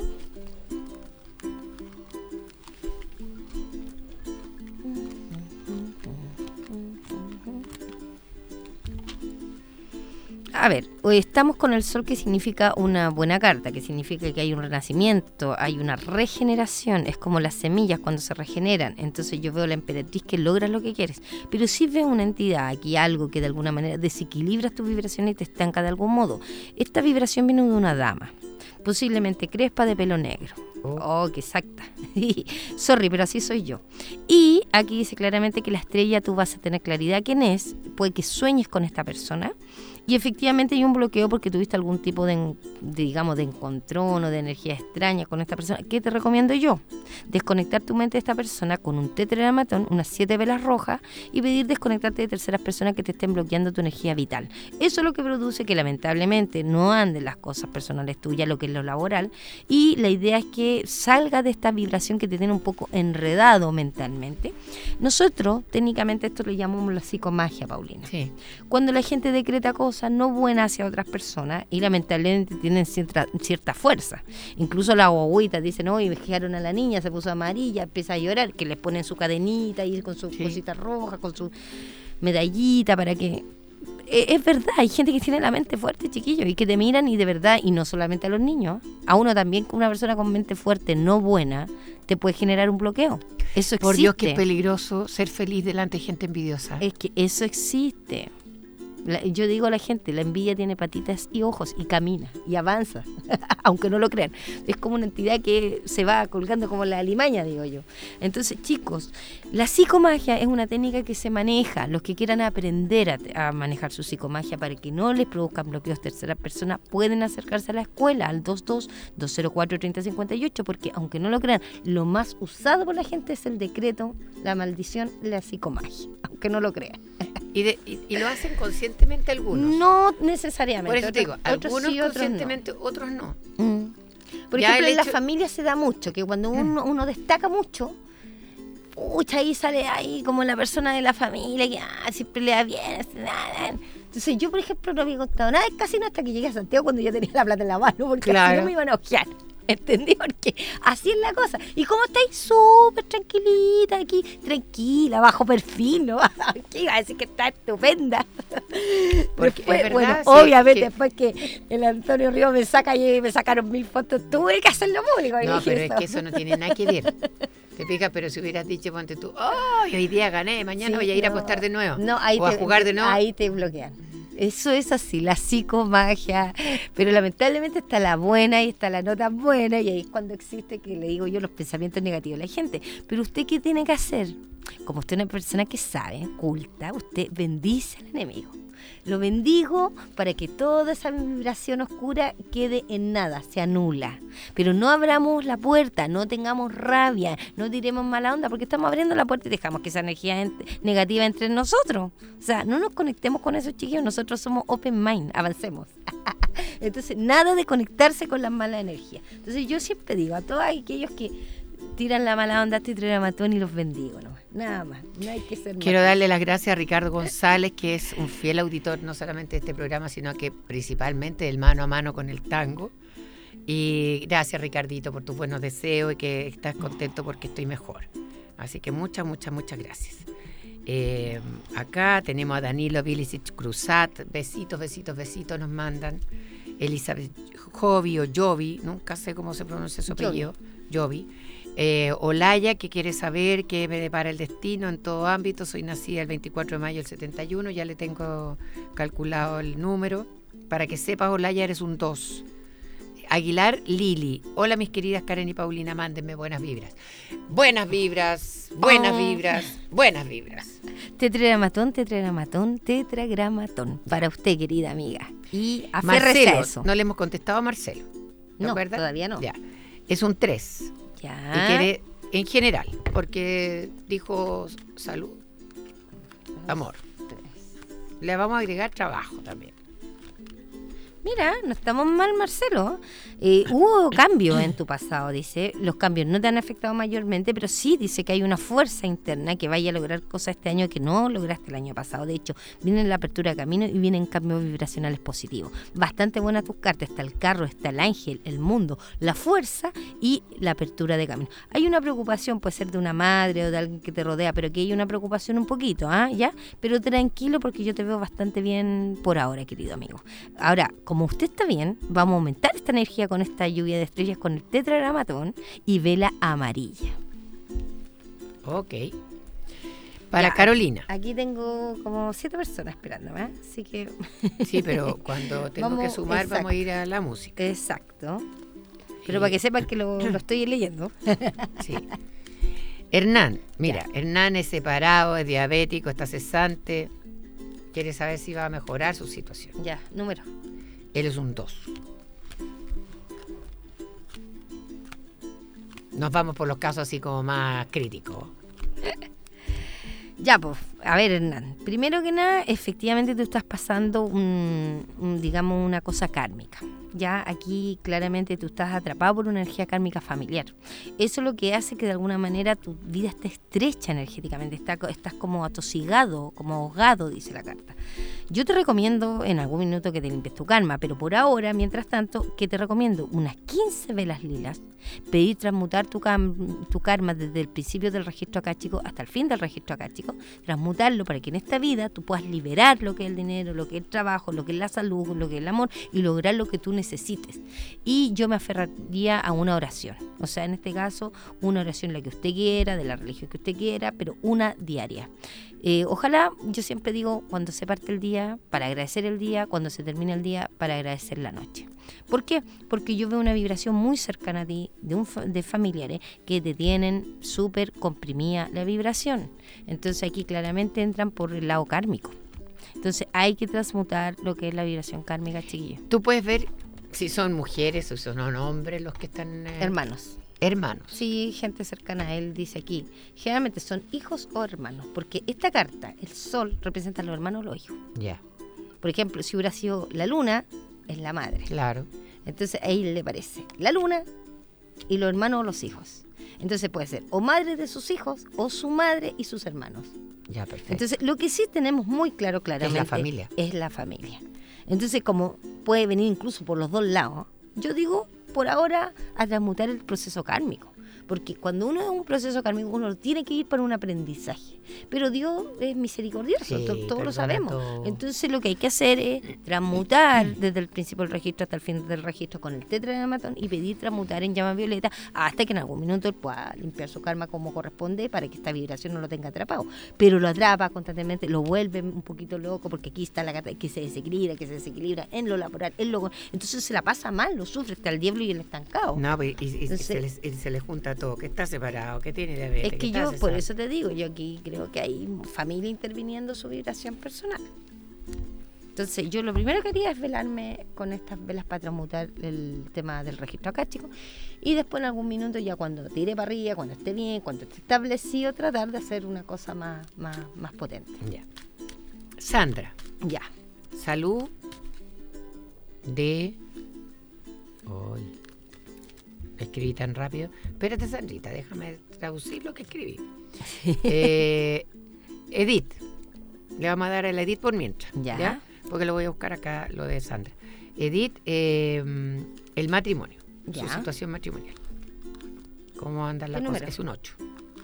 a ver, hoy estamos con el sol, que significa una buena carta, que significa que hay un renacimiento, hay una regeneración, es como las semillas cuando se regeneran. Entonces yo veo la emperatriz que logra lo que quieres, pero sí veo una entidad aquí, algo que de alguna manera desequilibra tu vibración y te estanca de algún modo. Esta vibración viene de una dama, posiblemente crespa, de pelo negro. Oh, qué exacta. Sorry, pero así soy yo. Y aquí dice claramente que la estrella, tú vas a tener claridad quién es, puede que sueñes con esta persona. Y efectivamente hay un bloqueo porque tuviste algún tipo de, de, digamos, de encontrón o de energía extraña con esta persona. ¿Qué te recomiendo yo? Desconectar tu mente de esta persona con un tetragramatón, unas siete velas rojas, y pedir desconectarte de terceras personas que te estén bloqueando tu energía vital. Eso es lo que produce que lamentablemente no anden las cosas personales tuyas, lo que es lo laboral, y la idea es que salga de esta vibración que te tiene un poco enredado mentalmente. Nosotros, técnicamente, esto lo llamamos la psicomagia, Paulina. Sí. Cuando la gente decreta cosas no buenas hacia otras personas y lamentablemente tienen cierta, cierta fuerza. Incluso las guaguitas dicen, hoy me dejaron a la niña, se puso amarilla, empieza a llorar, que les ponen su cadenita y con su sí. cosita roja, con su medallita para que... Es verdad, hay gente que tiene la mente fuerte, chiquillos, y que te miran y de verdad, y no solamente a los niños, a uno también, una persona con mente fuerte, no buena, te puede generar un bloqueo. Eso existe. Por Dios, que es peligroso ser feliz delante de gente envidiosa. Es que eso existe. La, yo digo a la gente, la envidia tiene patitas y ojos y camina y avanza, aunque no lo crean. Es como una entidad que se va colgando como la alimaña, digo yo. Entonces, chicos, la psicomagia es una técnica que se maneja. Los que quieran aprender a, a manejar su psicomagia para que no les produzcan bloqueos terceras personas, pueden acercarse a la escuela al dos dos, dos cero cuatro, tres cero cinco ocho, porque aunque no lo crean, lo más usado por la gente es el decreto, la maldición, la psicomagia, aunque no lo crean. Y, de, y, y lo hacen conscientemente algunos. No necesariamente. Por eso te digo, otros, algunos otros sí, conscientemente, otros no. Otros no. Mm. Por Ya ejemplo, en hecho... la familia se da mucho, que cuando uno, uno destaca mucho, pucha, ahí sale ahí como la persona de la familia, que ah, siempre le da bien. Entonces yo, por ejemplo, no había contado nada, casi no hasta que llegué a Santiago cuando ya tenía la plata en la mano, porque claro. así no me iban a ojear. ¿Entendí? Porque así es la cosa. ¿Y cómo estáis? Súper tranquilita aquí, tranquila, bajo perfil, ¿no? ¿Qué iba a decir que está estupenda? Porque después, es verdad, bueno, sí, obviamente que... después que el Antonio Río me saca y me sacaron mil fotos, tuve que hacerlo público. No, pero eso. Es que eso no tiene nada que ver. Te fijas, pero si hubieras dicho, ponte tú, oh, hoy día gané, mañana sí, voy a ir no, a apostar de nuevo. No, ahí o te, a jugar de nuevo. Ahí te bloquean. Eso es así, la psicomagia, pero lamentablemente está la buena y está la no tan buena, y ahí es cuando existe, que le digo yo, los pensamientos negativos de la gente. Pero usted, ¿qué tiene que hacer? Como usted es una persona que sabe, culta, usted bendice al enemigo. Lo bendigo para que toda esa vibración oscura quede en nada, se anula. Pero no abramos la puerta, no tengamos rabia, no tiremos mala onda, porque estamos abriendo la puerta y dejamos que esa energía ent- negativa entre nosotros. O sea, no nos conectemos con esos chiquillos, nosotros somos open mind, avancemos. Entonces, nada de conectarse con las malas energías. Entonces, yo siempre digo a todos aquellos que tiran la mala onda a este tetragramatón y los bendigo, ¿no? Nada más, no hay que ser Quiero más. darle las gracias a Ricardo González, que es un fiel auditor no solamente de este programa, sino que principalmente del mano a mano con el tango. Y gracias, Ricardito, por tus buenos deseos y que estás contento porque estoy mejor. Así que muchas, muchas, muchas gracias. Eh, acá tenemos a Danilo Vilicic Cruzat, besitos, besitos, besitos nos mandan. Elizabeth Jovi o Jovi, nunca sé cómo se pronuncia su apellido, Jovi. Eh, Olaya, que quiere saber qué me depara el destino en todo ámbito. Soy nacida el veinticuatro de mayo del setenta y uno, ya le tengo calculado el número. Para que sepas, Olaya, eres un dos. Aguilar Lili, hola mis queridas Karen y Paulina, mándenme buenas vibras. Buenas vibras, buenas oh. vibras, buenas vibras. Tetragramatón, tetragramatón, tetragramatón. Para usted, querida amiga. Y aférrese a eso. No le hemos contestado a Marcelo. ¿De no, acuerdo? todavía no. Ya. Es un tres. Ya. Y quiere, en general, porque dijo salud, amor. Le vamos a agregar trabajo también. Mira, no estamos mal, Marcelo. Eh, hubo cambios en tu pasado, dice. Los cambios no te han afectado mayormente, pero sí dice que hay una fuerza interna que vaya a lograr cosas este año que no lograste el año pasado. De hecho, viene la apertura de camino y vienen cambios vibracionales positivos. Bastante buenas tus cartas. Está el carro, está el ángel, el mundo, la fuerza y la apertura de camino. Hay una preocupación, puede ser de una madre o de alguien que te rodea, pero que hay una preocupación un poquito, ¿ah? ¿Ya? Pero tranquilo porque yo te veo bastante bien por ahora, querido amigo. Ahora, como usted está bien, vamos a aumentar esta energía con esta lluvia de estrellas con el tetragramatón y vela amarilla. Ok. Para Ya, Carolina. Aquí tengo como siete personas esperándome, ¿eh? Así que... Sí, pero cuando tengo Vamos, que sumar, exacto. vamos a ir a la música. Exacto. Pero para que sepan que lo, lo estoy leyendo. Sí. Hernán, mira, Hernán es separado, es diabético, está cesante. Quiere saber si va a mejorar su situación. Ya, número. Él es un dos. Nos vamos por los casos así como más críticos. Ya, pues, a ver, Hernán. Primero que nada, efectivamente tú estás pasando un, un, digamos, una cosa kármica. Ya aquí claramente tú estás atrapado por una energía kármica familiar. Eso es lo que hace que de alguna manera tu vida esté estrecha energéticamente, está, estás como atosigado, como ahogado, dice la carta. Yo te recomiendo en algún minuto que te limpies tu karma, pero por ahora, mientras tanto, que te recomiendo unas quince velas lilas, pedir transmutar tu, cam, tu karma desde el principio del registro akáshico hasta el fin del registro akáshico, transmutarlo para que en esta vida tú puedas liberar lo que es el dinero, lo que es el trabajo, lo que es la salud, lo que es el amor y lograr lo que tú necesites. Y yo me aferraría a una oración, o sea, en este caso, una oración la que usted quiera, de la religión que usted quiera, pero una diaria. Eh, ojalá, yo siempre digo, cuando se parte el día, para agradecer el día, cuando se termina el día, para agradecer la noche. ¿Por qué? Porque yo veo una vibración muy cercana a ti, de, un, de familiares que te tienen súper comprimida la vibración. Entonces aquí claramente entran por el lado kármico. Entonces hay que transmutar lo que es la vibración kármica, chiquillo. Tú puedes ver si son mujeres o si son hombres los que están... Eh, Hermanos. Hermanos. Sí, gente cercana a él, dice aquí. Generalmente son hijos o hermanos, porque esta carta, el sol, representa a los hermanos o los hijos. Ya. Yeah. Por ejemplo, si hubiera sido la luna, es la madre. Claro. Entonces ahí le parece la luna y los hermanos o los hijos. Entonces puede ser o madre de sus hijos o su madre y sus hermanos. Ya, perfecto. Entonces lo que sí tenemos muy claro, claramente, es la familia. Es la familia. Entonces como puede venir incluso por los dos lados, yo digo por ahora a transmutar el proceso kármico. Porque cuando uno es un proceso kármico, uno tiene que ir para un aprendizaje. Pero Dios es misericordioso, sí, to- todos lo sabemos. todo. Entonces lo que hay que hacer es transmutar desde el principio del registro hasta el fin del registro con el tetragramatón y pedir transmutar en llama violeta hasta que en algún minuto él pueda limpiar su karma como corresponde para que esta vibración no lo tenga atrapado. Pero lo atrapa constantemente, lo vuelve un poquito loco porque aquí está la gata que se desequilibra, que se desequilibra en lo laboral, en lo... Entonces se la pasa mal, lo sufre, está el diablo y el estancado. No, pues, y, y, Entonces, y, se les, y se les junta todo, que está separado, que tiene diabetes. es que está yo, por cesante. eso te digo, yo aquí creo que hay familia interviniendo su vibración personal. Entonces, yo lo primero que haría es velarme con estas velas para transmutar el tema del registro akáshico y después en algún minuto, ya cuando tire para arriba, cuando esté bien, cuando esté establecido, tratar de hacer una cosa más, más, más potente. Ya. Sandra, Ya. salud de... Hoy escribí tan rápido. Espérate, Sandrita, déjame traducir lo que escribí. eh, Edith. Le vamos a dar a la Edith por mientras. Ya. ¿Ya? Porque lo voy a buscar acá, lo de Sandra. Edith, eh, el matrimonio. Ya. Su situación matrimonial. ¿Cómo anda la ¿Qué cosa? número? Es un ocho.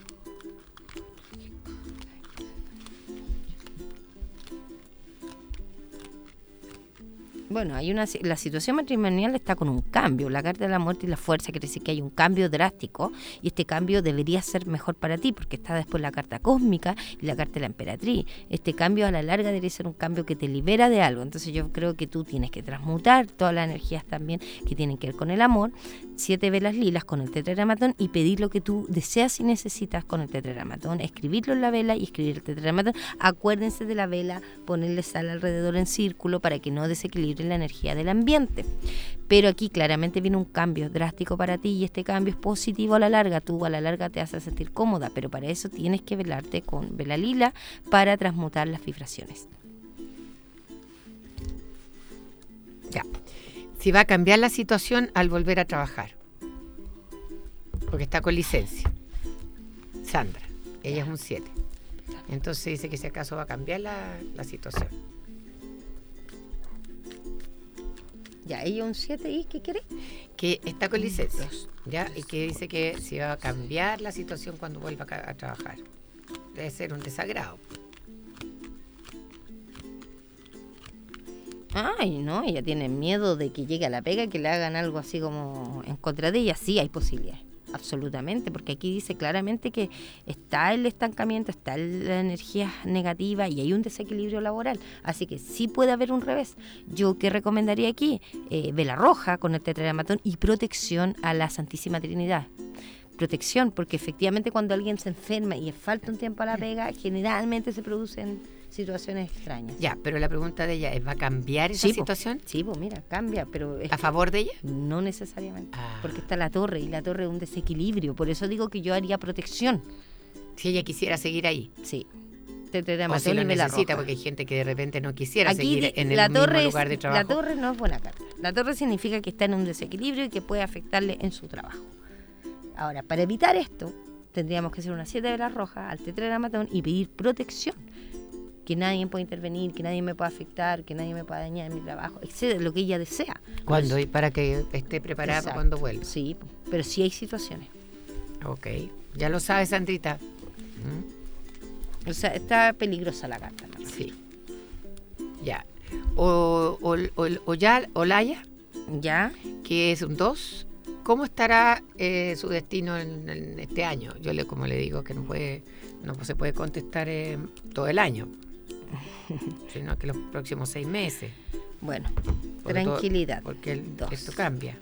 Bueno, hay una la situación matrimonial está con un cambio. La carta de la muerte y la fuerza quiere decir que hay un cambio drástico y este cambio debería ser mejor para ti porque está después la carta cósmica y la carta de la emperatriz. Este cambio a la larga debería ser un cambio que te libera de algo. Entonces yo creo que tú tienes que transmutar todas las energías también que tienen que ver con el amor, siete velas lilas con el tetragramatón y pedir lo que tú deseas y necesitas con el tetragramatón, escribirlo en la vela y escribir el tetragramatón. Acuérdense de la vela, ponerle sal alrededor en círculo para que no desequilibre la energía del ambiente. Pero aquí claramente viene un cambio drástico para ti y este cambio es positivo a la larga. Tú a la larga te hace sentir cómoda, pero para eso tienes que velarte con vela lila para transmutar las vibraciones. Ya. si va a cambiar la situación al volver a trabajar. Porque está con licencia. Sandra, ella es un siete. Entonces dice que si acaso va a cambiar la, la situación. Ya, ella un siete y ¿qué quiere? Que está con licencia, ¿ya? Y que dice que si va a cambiar la situación cuando vuelva a, a trabajar. Debe ser un desagrado. Ay, no, ella tiene miedo de que llegue a la pega y que le hagan algo así como en contra de ella. Sí, hay posibilidades, absolutamente, porque aquí dice claramente que está el estancamiento, está la energía negativa y hay un desequilibrio laboral. Así que sí puede haber un revés. Yo, ¿qué recomendaría aquí? Eh, vela roja con el tetragramatón y protección a la Santísima Trinidad. Protección, porque efectivamente cuando alguien se enferma y falta un tiempo a la pega, generalmente se producen situaciones extrañas. Ya, pero la pregunta de ella es, ¿va a cambiar esa sí, situación? Po, sí, pues mira, cambia, pero... ¿A favor de ella? No necesariamente, ah. porque está la torre y la torre es un desequilibrio, por eso digo que yo haría protección. Si ella quisiera seguir ahí. Sí. O si lo necesita, porque hay gente que de repente no quisiera aquí seguir de, en el la mismo torre lugar es, de trabajo. La torre no es buena carta. La torre significa que está en un desequilibrio y que puede afectarle en su trabajo. Ahora, para evitar esto, tendríamos que hacer unas siete velas rojas al tetragramatón y pedir protección. Que nadie pueda intervenir, que nadie me pueda afectar, que nadie me pueda dañar en mi trabajo, etcétera, lo que ella desea. Cuando, pues, para que esté preparada para cuando vuelva. Sí, pero sí hay situaciones. Ok, ya lo sabes, Sandrita. ¿Mm? O sea, está peligrosa la carta, ¿no? Sí. Ya. O, o, o, o ya, Olaya, ya, que es un dos. ¿Cómo estará eh, su destino en, en este año? Yo le, como le digo, que no puede, no se puede contestar eh, todo el año, sino que los próximos seis meses. Bueno, porque tranquilidad. Todo, porque el, esto cambia.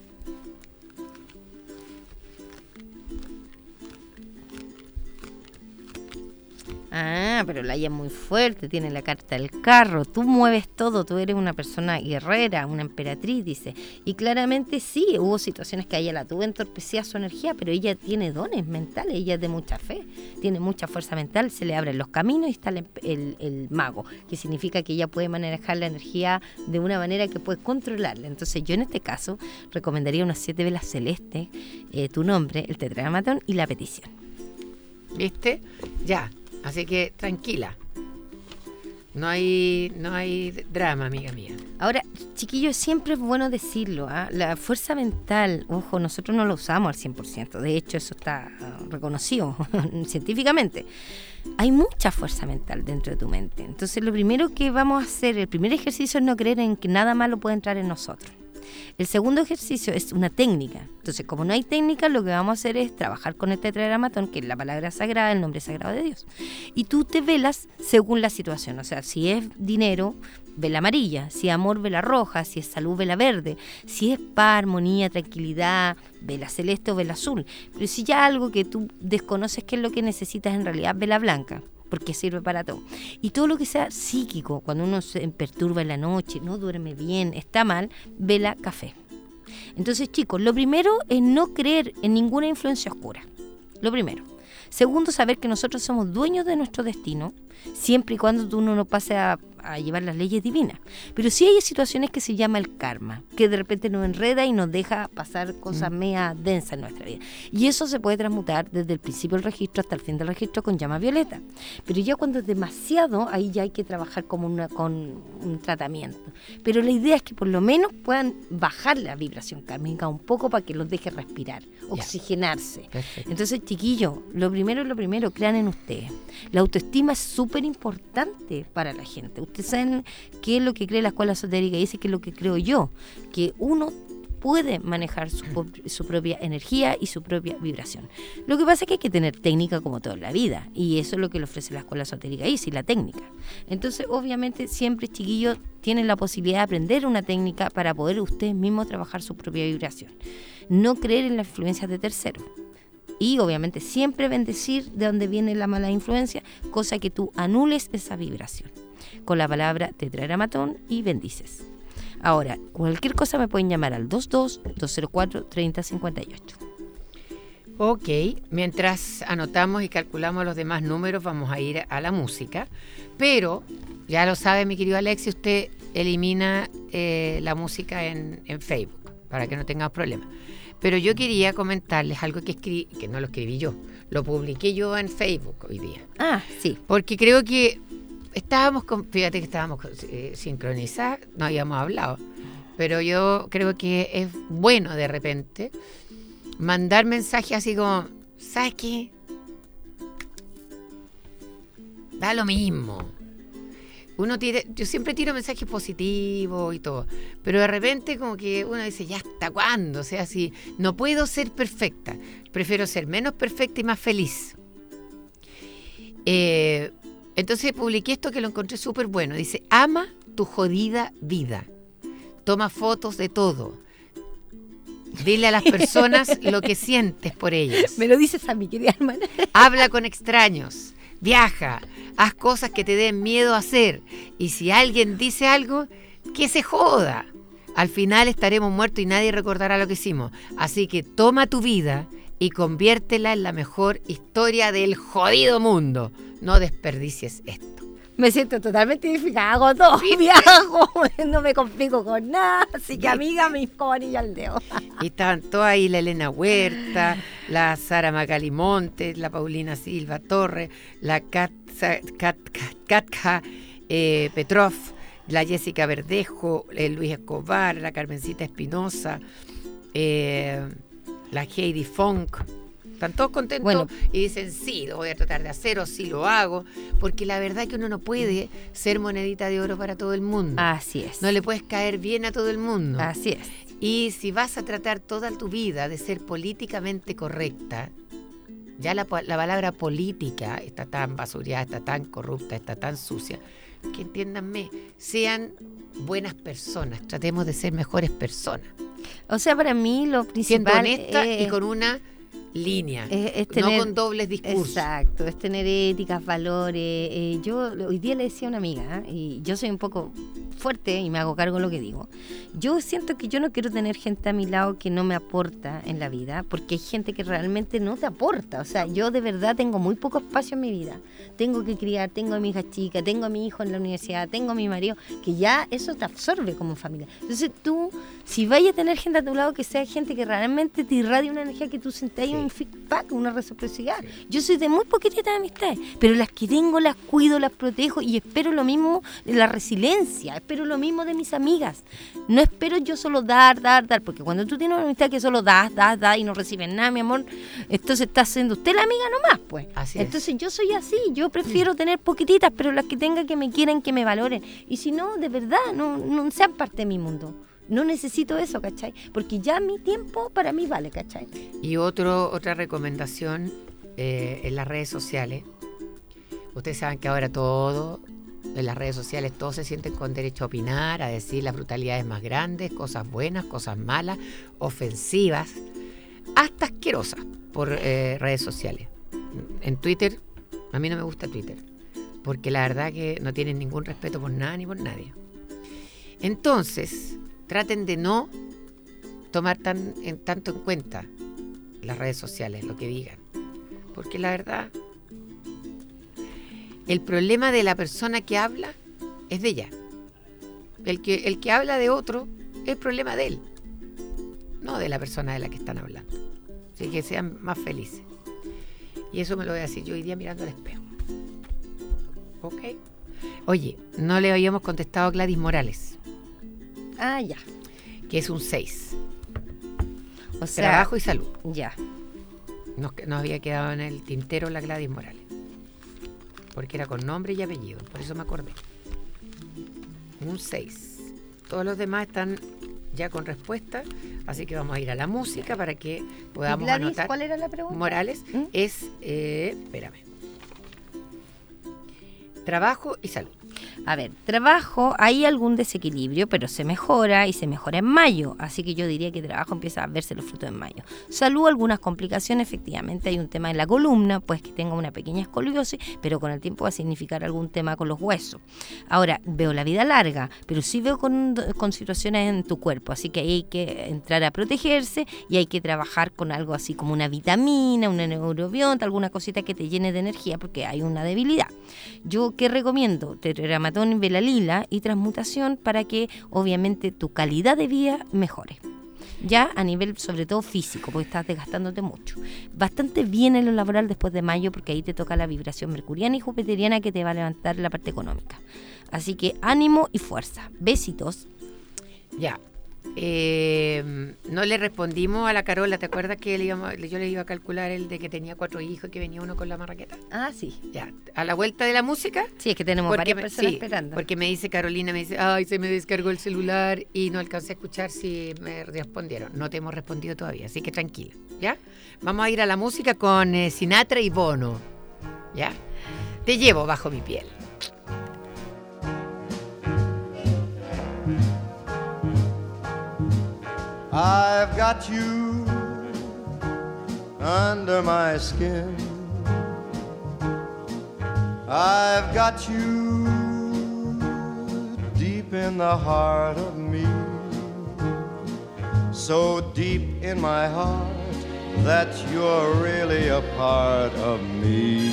Ah, pero la ella es muy fuerte, tiene la carta del carro, tú mueves todo, tú eres una persona guerrera, una emperatriz, dice. Y claramente sí, hubo situaciones que a ella la tuvo entorpecida su energía, pero ella tiene dones mentales, ella es de mucha fe, tiene mucha fuerza mental, se le abren los caminos y está el, el, el mago, que significa que ella puede manejar la energía de una manera que puede controlarla. Entonces yo en este caso recomendaría unas siete velas celestes, eh, tu nombre, el tetragramatón y la petición. ¿Viste? Ya. Así que tranquila. No hay, no hay drama, amiga mía. Ahora, chiquillos, siempre es bueno decirlo, ¿eh? La fuerza mental, ojo, nosotros no la usamos al cien por ciento. De hecho, eso está uh, reconocido científicamente. Hay mucha fuerza mental dentro de tu mente. Entonces, lo primero que vamos a hacer, el primer ejercicio es no creer en que nada malo puede entrar en nosotros. El segundo ejercicio es una técnica. Entonces, como no hay técnica, lo que vamos a hacer es trabajar con el tetragramatón, que es la palabra sagrada, el nombre sagrado de Dios. Y tú te velas según la situación. O sea, si es dinero, vela amarilla. Si es amor, vela roja. Si es salud, vela verde. Si es paz, armonía, tranquilidad, vela celeste o vela azul. Pero si ya algo que tú desconoces qué es lo que necesitas en realidad, vela blanca, porque sirve para todo. Y todo lo que sea psíquico, cuando uno se perturba en la noche, no duerme bien, está mal, vela café. Entonces, chicos, lo primero es no creer en ninguna influencia oscura. Lo primero. Segundo, saber que nosotros somos dueños de nuestro destino, siempre y cuando tú no nos pase a, a llevar las leyes divinas. Pero sí hay situaciones que se llama el karma, que de repente nos enreda y nos deja pasar cosas mm. media densas en nuestra vida. Y eso se puede transmutar desde el principio del registro hasta el fin del registro con llama violeta. Pero ya cuando es demasiado, ahí ya hay que trabajar como una, con un tratamiento. Pero la idea es que por lo menos puedan bajar la vibración kármica un poco para que los deje respirar, oxigenarse. Perfecto. Entonces, chiquillos, lo primero es lo primero, crean en ustedes. La autoestima es súper importante para la gente. Ustedes saben qué es lo que cree la escuela esotérica y dice que es lo que creo yo, que uno puede manejar su, su propia energía y su propia vibración. Lo que pasa es que hay que tener técnica como toda la vida, y eso es lo que le ofrece la escuela esotérica y sí, la técnica. Entonces, obviamente, siempre, chiquillos, tienen la posibilidad de aprender una técnica para poder ustedes mismos trabajar su propia vibración. No creer en las influencias de terceros. Y obviamente siempre bendecir de donde viene la mala influencia, cosa que tú anules esa vibración. Con la palabra tetragramatón y bendices. Ahora, cualquier cosa me pueden llamar al dos dos, dos cero cuatro, tres cero cinco ocho. Ok, mientras anotamos y calculamos los demás números, vamos a ir a la música. Pero, ya lo sabe mi querido Alexis, usted elimina eh, la música en, en Facebook, para que no tengamos problemas. Pero yo quería comentarles algo que escribí, que no lo escribí yo, lo publiqué yo en Facebook hoy día. Ah, sí. Porque creo que estábamos, con, fíjate que estábamos eh, sincronizados, no habíamos hablado, pero yo creo que es bueno de repente mandar mensajes así como, ¿sabes qué? Da lo mismo. Uno tire, yo siempre tiro mensajes positivos y todo, pero de repente como que uno dice, ¿ya hasta cuándo? O sea, si no puedo ser perfecta, prefiero ser menos perfecta y más feliz. Eh, entonces publiqué esto que lo encontré súper bueno. Dice, ama tu jodida vida. Toma fotos de todo. Dile a las personas lo que sientes por ellas. Me lo dices a mi querida hermana. Habla con extraños. Viaja, haz cosas que te den miedo a hacer. Y si alguien dice algo, que se joda. Al final estaremos muertos y nadie recordará lo que hicimos. Así que toma tu vida y conviértela en la mejor historia del jodido mundo. No desperdicies esto. Me siento totalmente identificada, hago todo, viajo, no me complico con nada, así que amiga, mis como anillo al dedo. Y estaban todas ahí, la Elena Huerta, la Sara Magali Montes, la Paulina Silva Torres, la Katja Kat, Kat, Katka, eh, Petrov, la Jessica Verdejo, el Luis Escobar, la Carmencita Espinosa, eh, la Heidi Funk. Están todos contentos bueno, y dicen, sí, lo voy a tratar de hacer o sí lo hago, porque la verdad es que uno no puede ser monedita de oro para todo el mundo. Así es. No le puedes caer bien a todo el mundo. Así es. Y si vas a tratar toda tu vida de ser políticamente correcta, ya la, la palabra política está tan basureada, está tan corrupta, está tan sucia, que entiéndanme, sean buenas personas, tratemos de ser mejores personas. O sea, para mí lo principal siendo honesta es... y con una línea, es, es tener, no con dobles discursos. Exacto, es tener éticas, valores. Eh, yo hoy día le decía a una amiga, ¿eh? Y yo soy un poco fuerte y me hago cargo de lo que digo. Yo siento que yo no quiero tener gente a mi lado que no me aporta en la vida, porque hay gente que realmente no te aporta. O sea, yo de verdad tengo muy poco espacio en mi vida. Tengo que criar, tengo a mi hija chica, tengo a mi hijo en la universidad, tengo a mi marido, que ya eso te absorbe como familia. Entonces tú, si vayas a tener gente a tu lado, que sea gente que realmente te irradie una energía que tú sientas, sí, un feedback, una reciprocidad. Sí. Yo soy de muy poquititas de amistades, pero las que tengo las cuido, las protejo y espero lo mismo de la resiliencia, espero lo mismo de mis amigas. No espero yo solo dar, dar, dar, porque cuando tú tienes una amistad que solo das, das, das y no recibes nada, mi amor, entonces está siendo usted la amiga nomás, pues. Así entonces es. Yo soy así, yo prefiero sí. tener poquititas, pero las que tenga que me quieran, que me valoren. Y si no, de verdad, no, no sean parte de mi mundo. No necesito eso, ¿cachai? Porque ya mi tiempo para mí vale, ¿cachai? Y otro, otra recomendación eh, en las redes sociales. Ustedes saben que ahora todo, en las redes sociales, todos se sienten con derecho a opinar, a decir las brutalidades más grandes, cosas buenas, cosas malas, ofensivas, hasta asquerosas por eh, redes sociales. En Twitter, a mí no me gusta Twitter, porque la verdad que no tienen ningún respeto por nada ni por nadie. Entonces, traten de no tomar tan, en, tanto en cuenta las redes sociales, lo que digan. Porque la verdad, el problema de la persona que habla es de ella. El que, el que habla de otro es el problema de él, no de la persona de la que están hablando. Así que sean más felices. Y eso me lo voy a decir yo hoy día mirando al espejo. ¿Ok? Oye, no le habíamos contestado a Gladys Morales. Ah, ya. Que es un seis. O sea, trabajo y salud. Ya. Nos, nos había quedado en el tintero la Gladys Morales. Porque era con nombre y apellido. Por eso me acordé. Un seis. Todos los demás están ya con respuesta. Así que vamos a ir a la música para que podamos Gladys, anotar. ¿cuál era la pregunta? Morales ¿Mm? es... Eh, espérame. Trabajo y salud. A ver, trabajo, hay algún desequilibrio, pero se mejora y se mejora en mayo. Así que yo diría que trabajo empieza a verse los frutos en mayo. Salud, algunas complicaciones, efectivamente hay un tema en la columna, pues que tenga una pequeña escoliosis, pero con el tiempo va a significar algún tema con los huesos. Ahora, veo la vida larga, pero sí veo con, con situaciones en tu cuerpo, así que hay que entrar a protegerse y hay que trabajar con algo así como una vitamina, una neurobionta, alguna cosita que te llene de energía porque hay una debilidad. Yo, ¿qué recomiendo? Te Ramatón y Belalila y transmutación para que obviamente tu calidad de vida mejore. Ya a nivel sobre todo físico, porque estás desgastándote mucho. Bastante bien en lo laboral después de mayo, porque ahí te toca la vibración mercuriana y jupiteriana que te va a levantar la parte económica. Así que ánimo y fuerza. Besitos. Ya. Eh, no le respondimos a la Carola, ¿te acuerdas que le íbamos, yo le iba a calcular el de que tenía cuatro hijos, que venía uno con la marraqueta? Ah, sí. Ya, a la vuelta de la música. Sí, es que tenemos porque varias me, personas sí, esperando. Porque me dice Carolina, me dice, ay, se me descargó el celular y no alcancé a escuchar si me respondieron. No te hemos respondido todavía, así que tranquila, ¿ya? Vamos a ir a la música con eh, Sinatra y Bono, ¿ya? Te llevo bajo mi piel. I've got you under my skin. I've got you deep in the heart of me. So deep in my heart that you're really a part of me.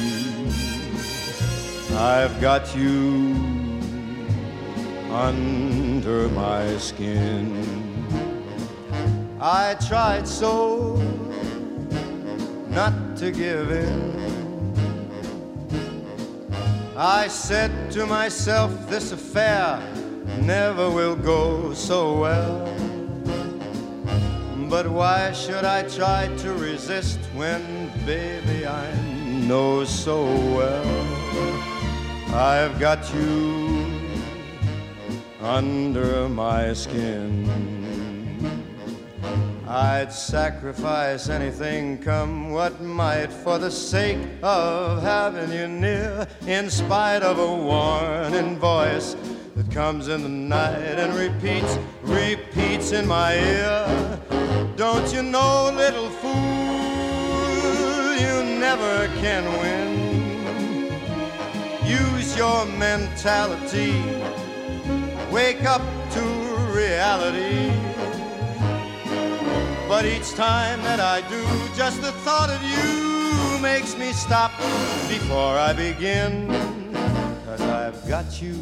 I've got you under my skin. I tried so not to give in. I said to myself, this affair never will go so well. But why should I try to resist when, baby, I know so well I've got you under my skin. I'd sacrifice anything, come what might, for the sake of having you near, in spite of a warning voice that comes in the night and repeats, repeats in my ear. Don't you know, little fool, you never can win. Use your mentality, wake up to reality. But each time that I do, just the thought of you makes me stop before I begin. 'Cause I've got you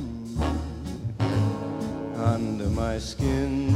under my skin.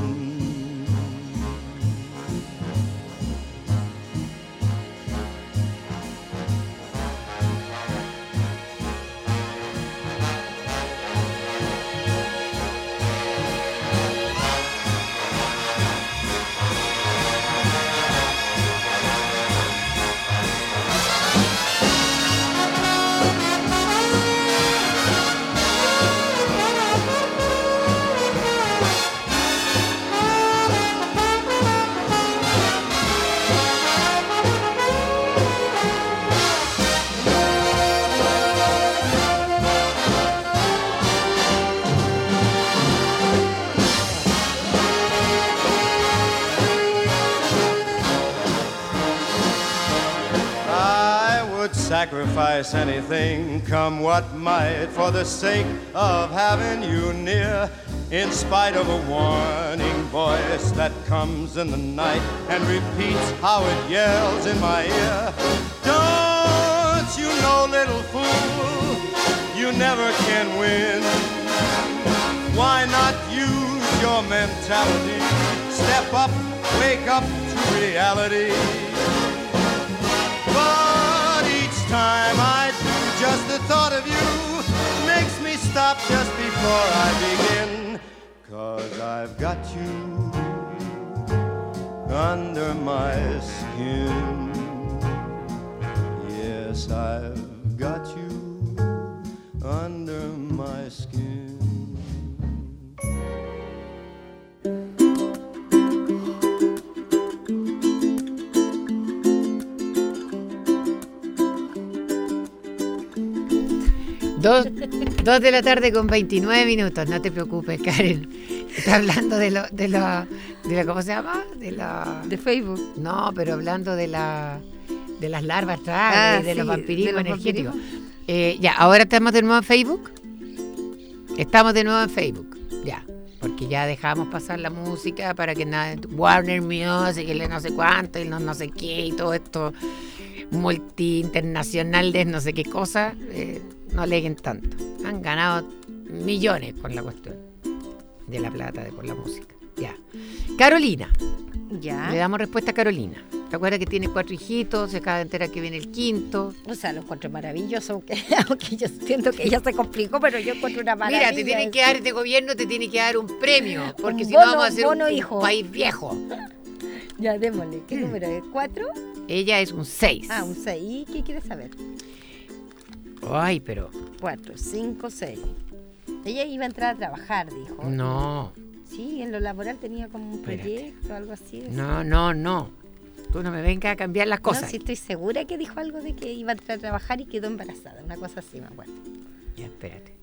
Sacrifice anything, come what might, for the sake of having you near, in spite of a warning voice that comes in the night and repeats how it yells in my ear. Don't you know, little fool, you never can win. Why not use your mentality? Step up, wake up to reality. But each time I do, just the thought of you makes me stop just before I begin. 'Cause I've got you under my skin. Yes, I've got you under my skin. Dos, dos de la tarde con veintinueve minutos, no te preocupes, Karen. Está hablando de lo, de la, de la, ¿cómo se llama? De la, de Facebook. No, pero hablando de la, de las larvas trans, ah, de sí, los vampirismos de los energéticos. Eh, ya, ahora estamos de nuevo en Facebook. Estamos de nuevo en Facebook, ya, porque ya dejamos pasar la música para que nada, Warner Music, y no sé cuánto, y no, no sé qué, y todo esto multi internacional de no sé qué cosa. Eh, No aleguen tanto. Han ganado millones con la cuestión de la plata, de por la música. Ya. Carolina. Ya. Le damos respuesta a Carolina. ¿Te acuerdas que tiene cuatro hijitos? Se acaba de enterar que viene el quinto. O sea, lo encuentro maravilloso, aunque, aunque yo siento que ella se complicó, pero yo encuentro una maravilla. Mira, te tienen que dar, este gobierno te tiene que dar un premio, porque Un si bono, no vamos a hacer bono un, hijo. un país viejo. Ya, démosle. ¿Qué número es? ¿Cuatro? Ella es un seis. Ah, un seis. ¿Y qué quieres saber? Ay, pero... Cuatro, cinco, seis. Ella iba a entrar a trabajar, dijo. No, Sí, en lo laboral tenía como un Espérate. proyecto, algo así. de- no, no, no. Tú no me vengas a cambiar las No, cosas. sí, estoy segura que dijo algo de que iba a entrar a trabajar y quedó embarazada. Una cosa así, me acuerdo. Ya, espérate.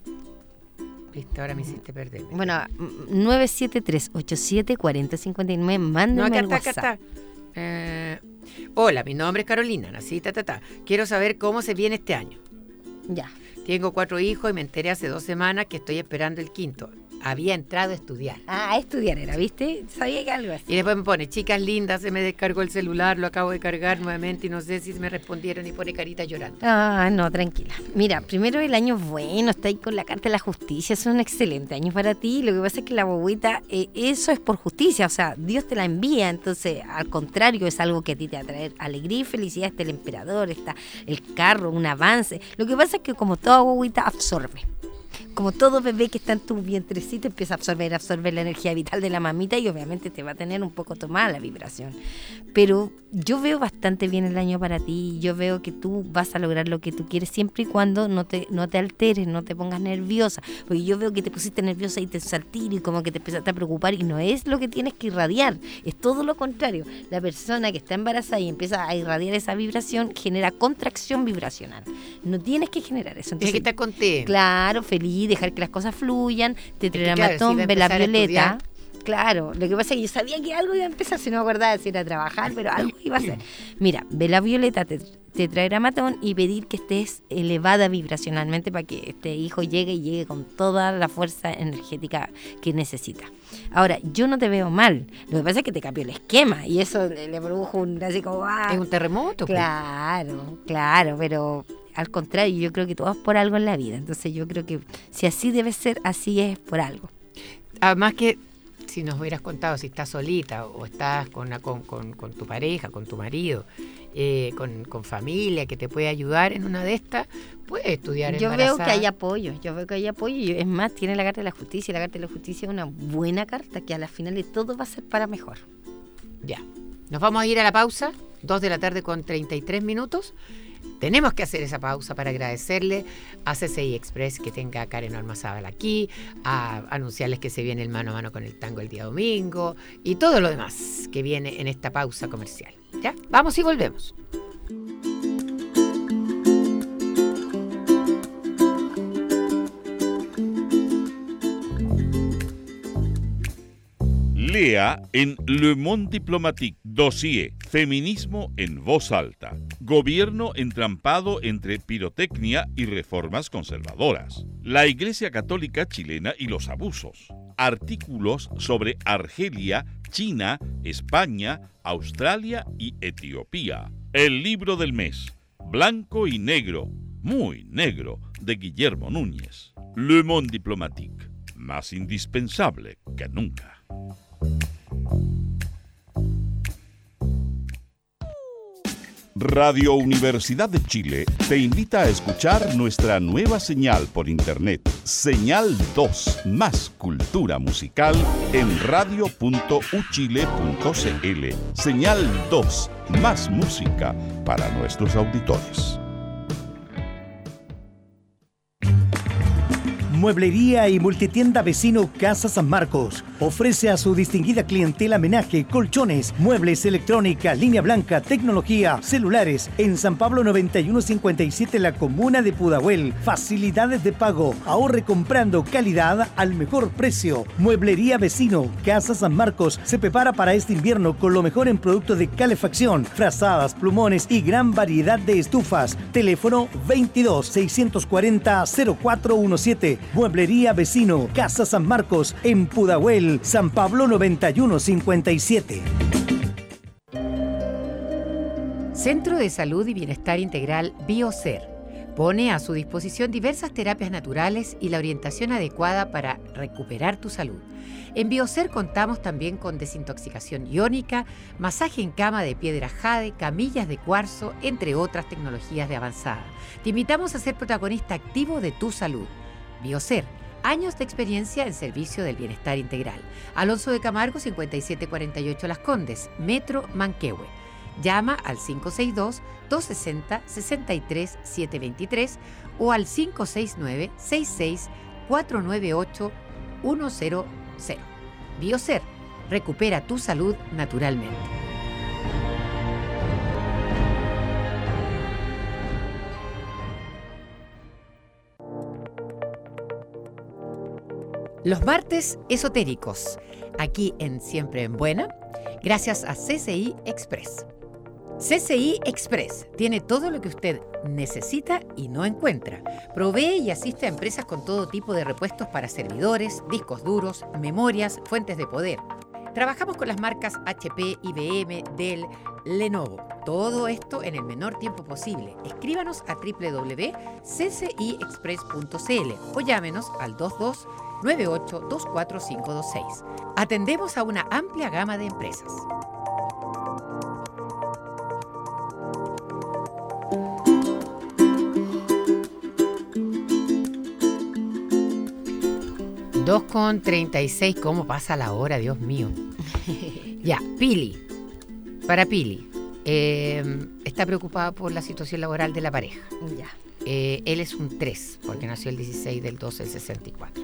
Viste, ahora me hiciste perder. Bueno, nueve siete tres, ocho siete, cuatro cero cinco nueve, mándame No, acá el está, acá WhatsApp. está. Eh, hola, mi nombre es Carolina, nací, ta, ta, ta. Quiero saber cómo se viene este año. Ya. Tengo cuatro hijos y me enteré hace dos semanas que estoy esperando el quinto. Había entrado a estudiar. Ah, a estudiar era, ¿viste? Sabía que algo así. Y después me pone, chicas lindas, se me descargó el celular, lo acabo de cargar nuevamente y no sé si me respondieron y pone carita llorando. Ah, no, tranquila. Mira, primero el año es bueno, está ahí con la carta de la justicia, es un excelente año para ti. Lo que pasa es que la bobita, eh, eso es por justicia, o sea, Dios te la envía, entonces al contrario es algo que a ti te va a traer alegría y felicidad. Está el emperador, está el carro, un avance. Lo que pasa es que como toda bobita absorbe. Como todo bebé que está en tu vientrecito empieza a absorber, a absorber la energía vital de la mamita y obviamente te va a tener un poco tomada la vibración. Pero yo veo bastante bien el año para ti, yo veo que tú vas a lograr lo que tú quieres siempre y cuando no te, no te alteres, no te pongas nerviosa, porque yo veo que te pusiste nerviosa y te saltir y como que te empezaste a preocupar y no es lo que tienes que irradiar, es todo lo contrario. La persona que está embarazada y empieza a irradiar esa vibración genera contracción vibracional. No tienes que generar eso. Tienes que Entonces, estar contigo. claro, feliz, dejar que las cosas fluyan, tetragramatón, claro, si va a vela empezar a violeta. estudiar. Claro, lo que pasa es que yo sabía que algo iba a empezar, si no me acordaba si era a trabajar, pero algo iba a hacer. Mira, vela violeta, tet- tetragramatón y pedir que estés elevada vibracionalmente para que este hijo llegue y llegue con toda la fuerza energética que necesita. Ahora, yo no te veo mal, lo que pasa es que te cambió el esquema y eso le, le produjo un así como... ¡ah! Es un terremoto. pues. Claro, claro, pero al contrario, yo creo que todo es por algo en la vida. Entonces yo creo que si así debe ser, así es por algo. Además que si nos hubieras contado si estás solita o estás con, una- con, con, con tu pareja, con tu marido, eh, con, con familia que te puede ayudar en una de estas, puedes estudiar Yo embarazada. veo que hay apoyo, yo veo que hay apoyo. Y es más, tiene la carta de la justicia y la carta de la justicia es una buena carta que a la final de todo va a ser para mejor. Ya. Nos vamos a ir a la pausa, dos de la tarde con treinta y tres minutos. Tenemos que hacer esa pausa para agradecerle a C C I Express que tenga a Karen Ormazábal aquí, a anunciarles que se viene el mano a mano con el tango el día domingo y todo lo demás que viene en esta pausa comercial. ¿Ya? Vamos y volvemos. Lea en Le Monde Diplomatique, dossier, feminismo en voz alta, gobierno entrampado entre pirotecnia y reformas conservadoras, la Iglesia Católica chilena y los abusos, artículos sobre Argelia, China, España, Australia y Etiopía, el libro del mes, blanco y negro, muy negro, de Guillermo Núñez, Le Monde Diplomatique, más indispensable que nunca. Radio Universidad de Chile te invita a escuchar nuestra nueva señal por internet, Señal dos, más cultura musical en radio punto u chile punto c l. Señal dos, más música para nuestros auditores. Mueblería y multitienda vecino Casa San Marcos ofrece a su distinguida clientela menaje, colchones, muebles, electrónica, línea blanca, tecnología, celulares en San Pablo noventa y uno cincuenta y siete, la comuna de Pudahuel. Facilidades de pago, ahorre comprando calidad al mejor precio. Mueblería vecino Casa San Marcos se prepara para este invierno con lo mejor en productos de calefacción, frazadas, plumones y gran variedad de estufas. Teléfono veintidós, seiscientos cuarenta, cero cuatro diecisiete. Mueblería vecino Casa San Marcos en Pudahuel, San Pablo noventa y uno cincuenta y siete. Centro de Salud y Bienestar Integral Biocer. Pone a su disposición diversas terapias naturales y la orientación adecuada para recuperar tu salud. En Biocer contamos también con desintoxicación iónica, masaje en cama de piedra jade, camillas de cuarzo, entre otras tecnologías de avanzada. Te invitamos a ser protagonista activo de tu salud. Biocer, años de experiencia en servicio del bienestar integral. Alonso de Camargo, cincuenta y siete cuarenta y ocho Las Condes, Metro Manquehue. Llama al cinco seis dos, dos seis cero, seis tres siete dos tres o al cinco seis nueve, seis seis cuatro nueve ocho uno cero cero. Biocer, recupera tu salud naturalmente. Los martes esotéricos, aquí en Siempre en Buena, gracias a C C I Express. C C I Express tiene todo lo que usted necesita y no encuentra. Provee y asiste a empresas con todo tipo de repuestos para servidores, discos duros, memorias, fuentes de poder. Trabajamos con las marcas H P, I B M, Dell, Lenovo. Todo esto en el menor tiempo posible. Escríbanos a doble u doble u doble u punto c c i express punto c l o llámenos al dos dos nueve ocho dos cuatro cinco dos seis. Atendemos a una amplia gama de empresas. dos con treinta y seis, ¿cómo pasa la hora? Dios mío. Ya, Pili. Para Pili, eh, está preocupada por la situación laboral de la pareja. Ya. Eh, él es un tres, porque nació el dieciséis del doce del sesenta y cuatro.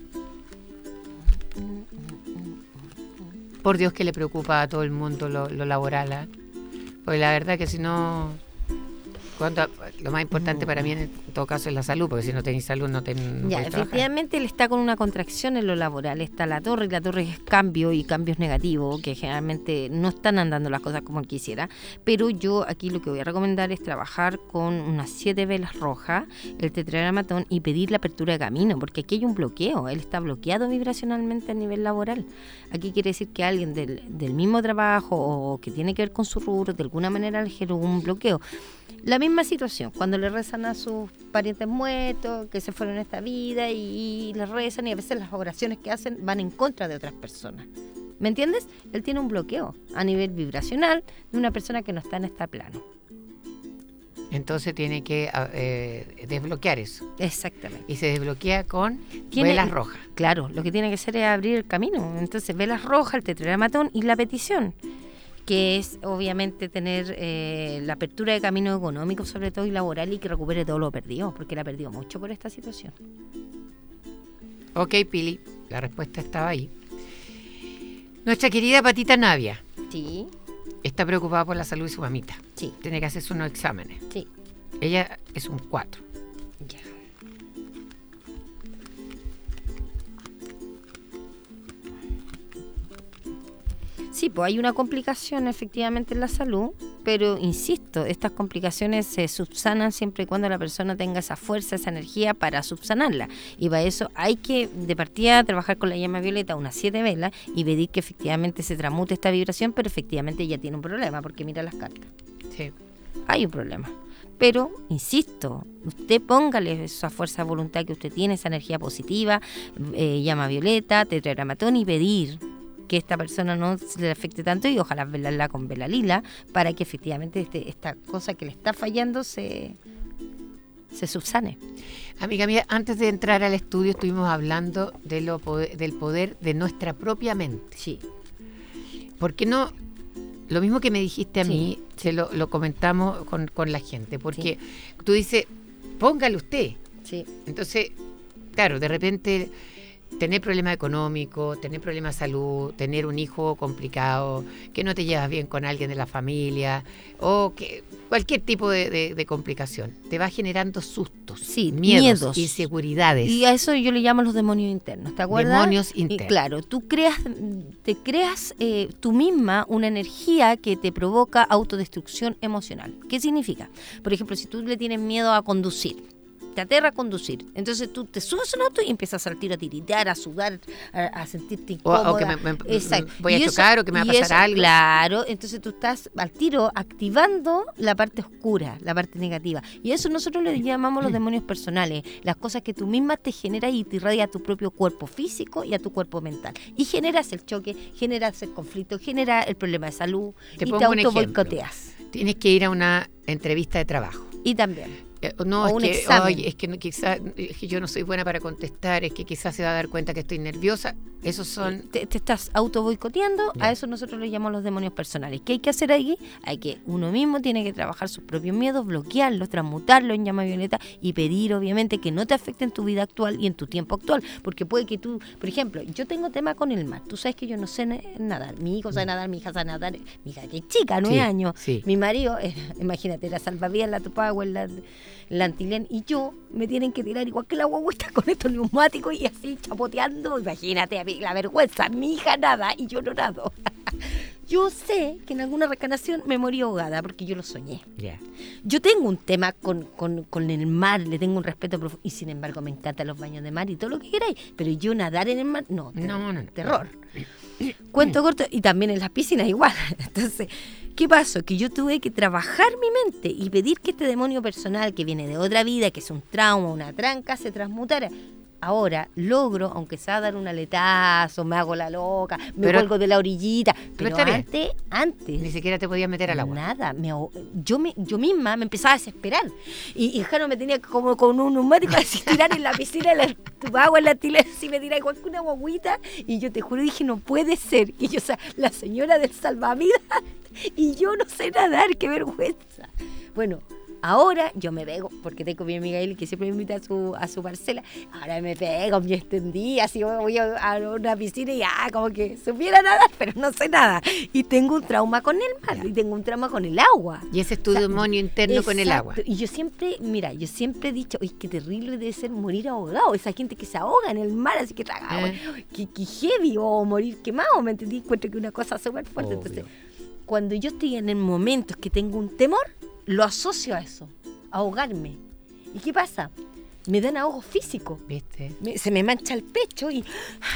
Por Dios que le preocupa a todo el mundo lo, lo laboral, ¿eh? Porque la verdad que si no... Cuando, lo más importante para mí en todo caso es la salud, porque si no tenéis salud no tenéis. Ya, efectivamente él está con una contracción en lo laboral. Está la torre y la torre es cambio y cambios negativos, que generalmente no están andando las cosas como él quisiera. Pero yo aquí lo que voy a recomendar es trabajar con unas siete velas rojas, el tetragramatón y pedir la apertura de camino, porque aquí hay un bloqueo. Él está bloqueado vibracionalmente a nivel laboral. Aquí quiere decir que alguien del, del mismo trabajo o que tiene que ver con su rubro, de alguna manera le generó un bloqueo. La misma situación, cuando le rezan a sus parientes muertos, que se fueron en esta vida, y, y le rezan, y a veces las oraciones que hacen van en contra de otras personas. ¿Me entiendes? Él tiene un bloqueo a nivel vibracional de una persona que no está en este plano. Entonces tiene que eh, desbloquear eso. Exactamente. Y se desbloquea con tiene, velas rojas. Claro, lo que tiene que hacer es abrir el camino. Entonces, velas rojas, el tetragramatón y la petición, que es obviamente tener eh, la apertura de camino económico, sobre todo y laboral, y que recupere todo lo perdido, porque la perdió mucho por esta situación. Ok, Pili, la respuesta estaba ahí. Nuestra querida Patita Navia. Sí. Está preocupada por la salud de su mamita. Sí. Tiene que hacerse unos exámenes. Sí. Ella es un cuatro. Ya. Sí, pues hay una complicación efectivamente en la salud, pero insisto, estas complicaciones se subsanan siempre y cuando la persona tenga esa fuerza, esa energía para subsanarla. Y para eso hay que, de partida, trabajar con la llama violeta, unas siete velas, y pedir que efectivamente se tramute esta vibración, pero efectivamente ella tiene un problema, porque mira las cartas. Sí. Hay un problema. Pero, insisto, usted póngale esa fuerza de voluntad que usted tiene, esa energía positiva, eh, llama violeta, tetragramatón, y pedir que esta persona no se le afecte tanto, y ojalá velarla con vela lila para que efectivamente este, esta cosa que le está fallando se, se subsane. Amiga mía, antes de entrar al estudio estuvimos hablando de lo poder, del poder de nuestra propia mente. Sí. ¿Por qué no? Lo mismo que me dijiste a sí. mí, se lo, lo comentamos con, con la gente, porque sí. tú dices, póngale usted. Sí. Entonces, claro, de repente tener problemas económicos, tener problemas de salud, tener un hijo complicado, que no te llevas bien con alguien de la familia, o que cualquier tipo de, de, de complicación, te va generando sustos, sí, miedos, miedos, inseguridades. Y a eso yo le llamo los demonios internos, ¿te acuerdas? Demonios internos. Y claro, tú creas, te creas eh, tú misma una energía que te provoca autodestrucción emocional. ¿Qué significa? Por ejemplo, si tú le tienes miedo a conducir, te aterra conducir. Entonces tú te subes a un auto y empiezas al tiro a tiritear, a sudar, a, a sentirte incómoda. O, o que me, me, Exacto. voy a Y chocar eso, o que me va a y pasar eso, algo. Claro, entonces tú estás al tiro activando la parte oscura, la parte negativa. Y eso nosotros le llamamos los demonios personales, las cosas que tú misma te generas y te irradia a tu propio cuerpo físico y a tu cuerpo mental. Y generas el choque, generas el conflicto, generas el problema de salud Te y pongo te un auto ejemplo. boicoteas. Tienes que ir a una entrevista de trabajo. Y también. Eh, No, O es un que, examen. ay, es que no, quizás es que yo no soy buena para contestar, es que quizás se va a dar cuenta que estoy nerviosa. Esos son... Te, te estás auto boicoteando, Ya. a eso nosotros le llamamos los demonios personales. ¿Qué hay que hacer ahí? Hay que uno mismo tiene que trabajar sus propios miedos, bloquearlos, transmutarlos en llama violeta y pedir obviamente que no te afecten tu vida actual y en tu tiempo actual, porque puede que tú, por ejemplo, yo tengo tema con el mar, tú sabes que yo no sé na- nadar, mi hijo sabe nadar, mi hija sabe nadar, mi hija que es chica, nueve Sí, años, sí. mi marido, eh, imagínate, era salvavidas, la Tupagua, la, la Antilén, y yo me tienen que tirar igual que la guagüita con estos neumáticos y así chapoteando, imagínate a mí, la vergüenza, mi hija nada y yo no nado. Yo sé que en alguna reencarnación me morí ahogada porque yo lo soñé. Ya. Yo tengo un tema con, con, con el mar, le tengo un respeto profundo y sin embargo me encantan los baños de mar y todo lo que queráis, pero yo nadar en el mar, no, terror, No, no, no. terror. Cuento corto, y también en las piscinas igual. Entonces, ¿qué pasó? Que yo tuve que trabajar mi mente y pedir que este demonio personal que viene de otra vida, que es un trauma, una tranca, se transmutara. Ahora logro, aunque sea dar un aletazo, me hago la loca, me Pero- cuelgo de la orillita, pero está bien. antes, antes, Ni siquiera te podías meter al agua. nada, me ahogo- yo me, yo misma me empezaba a desesperar. Y, y Jano me tenía como con un neumático así tirar en la piscina, en la tu agua en la tila, así me tiraba igual que una guaguita. Y yo te juro, dije, no puede ser. Y yo, o sea, la señora del salvavidas, y yo no sé nadar, qué vergüenza. Bueno, ahora yo me pego, porque tengo mi amiga Eli que siempre me invita a su, a su parcela. Ahora me pego, me extendí, así voy a, a una piscina y ah, como que supiera nadar, pero no sé nada. Y tengo un trauma con el mar, y tengo un trauma con el agua. Y ese es tu O sea, demonio interno con el agua. Exacto. Y yo siempre, mira, yo siempre he dicho, uy, qué terrible debe ser morir ahogado. Esa gente que se ahoga en el mar, así que traga agua. Eh. Qué, qué heavy, o morir quemado, ¿me entendí? Encuentro que una cosa súper fuerte. Obvio. Entonces, cuando yo estoy en el momento que tengo un temor, lo asocio a eso, a ahogarme. ¿Y qué pasa? Me dan ahogo físico. ¿Viste? Me- se me mancha el pecho y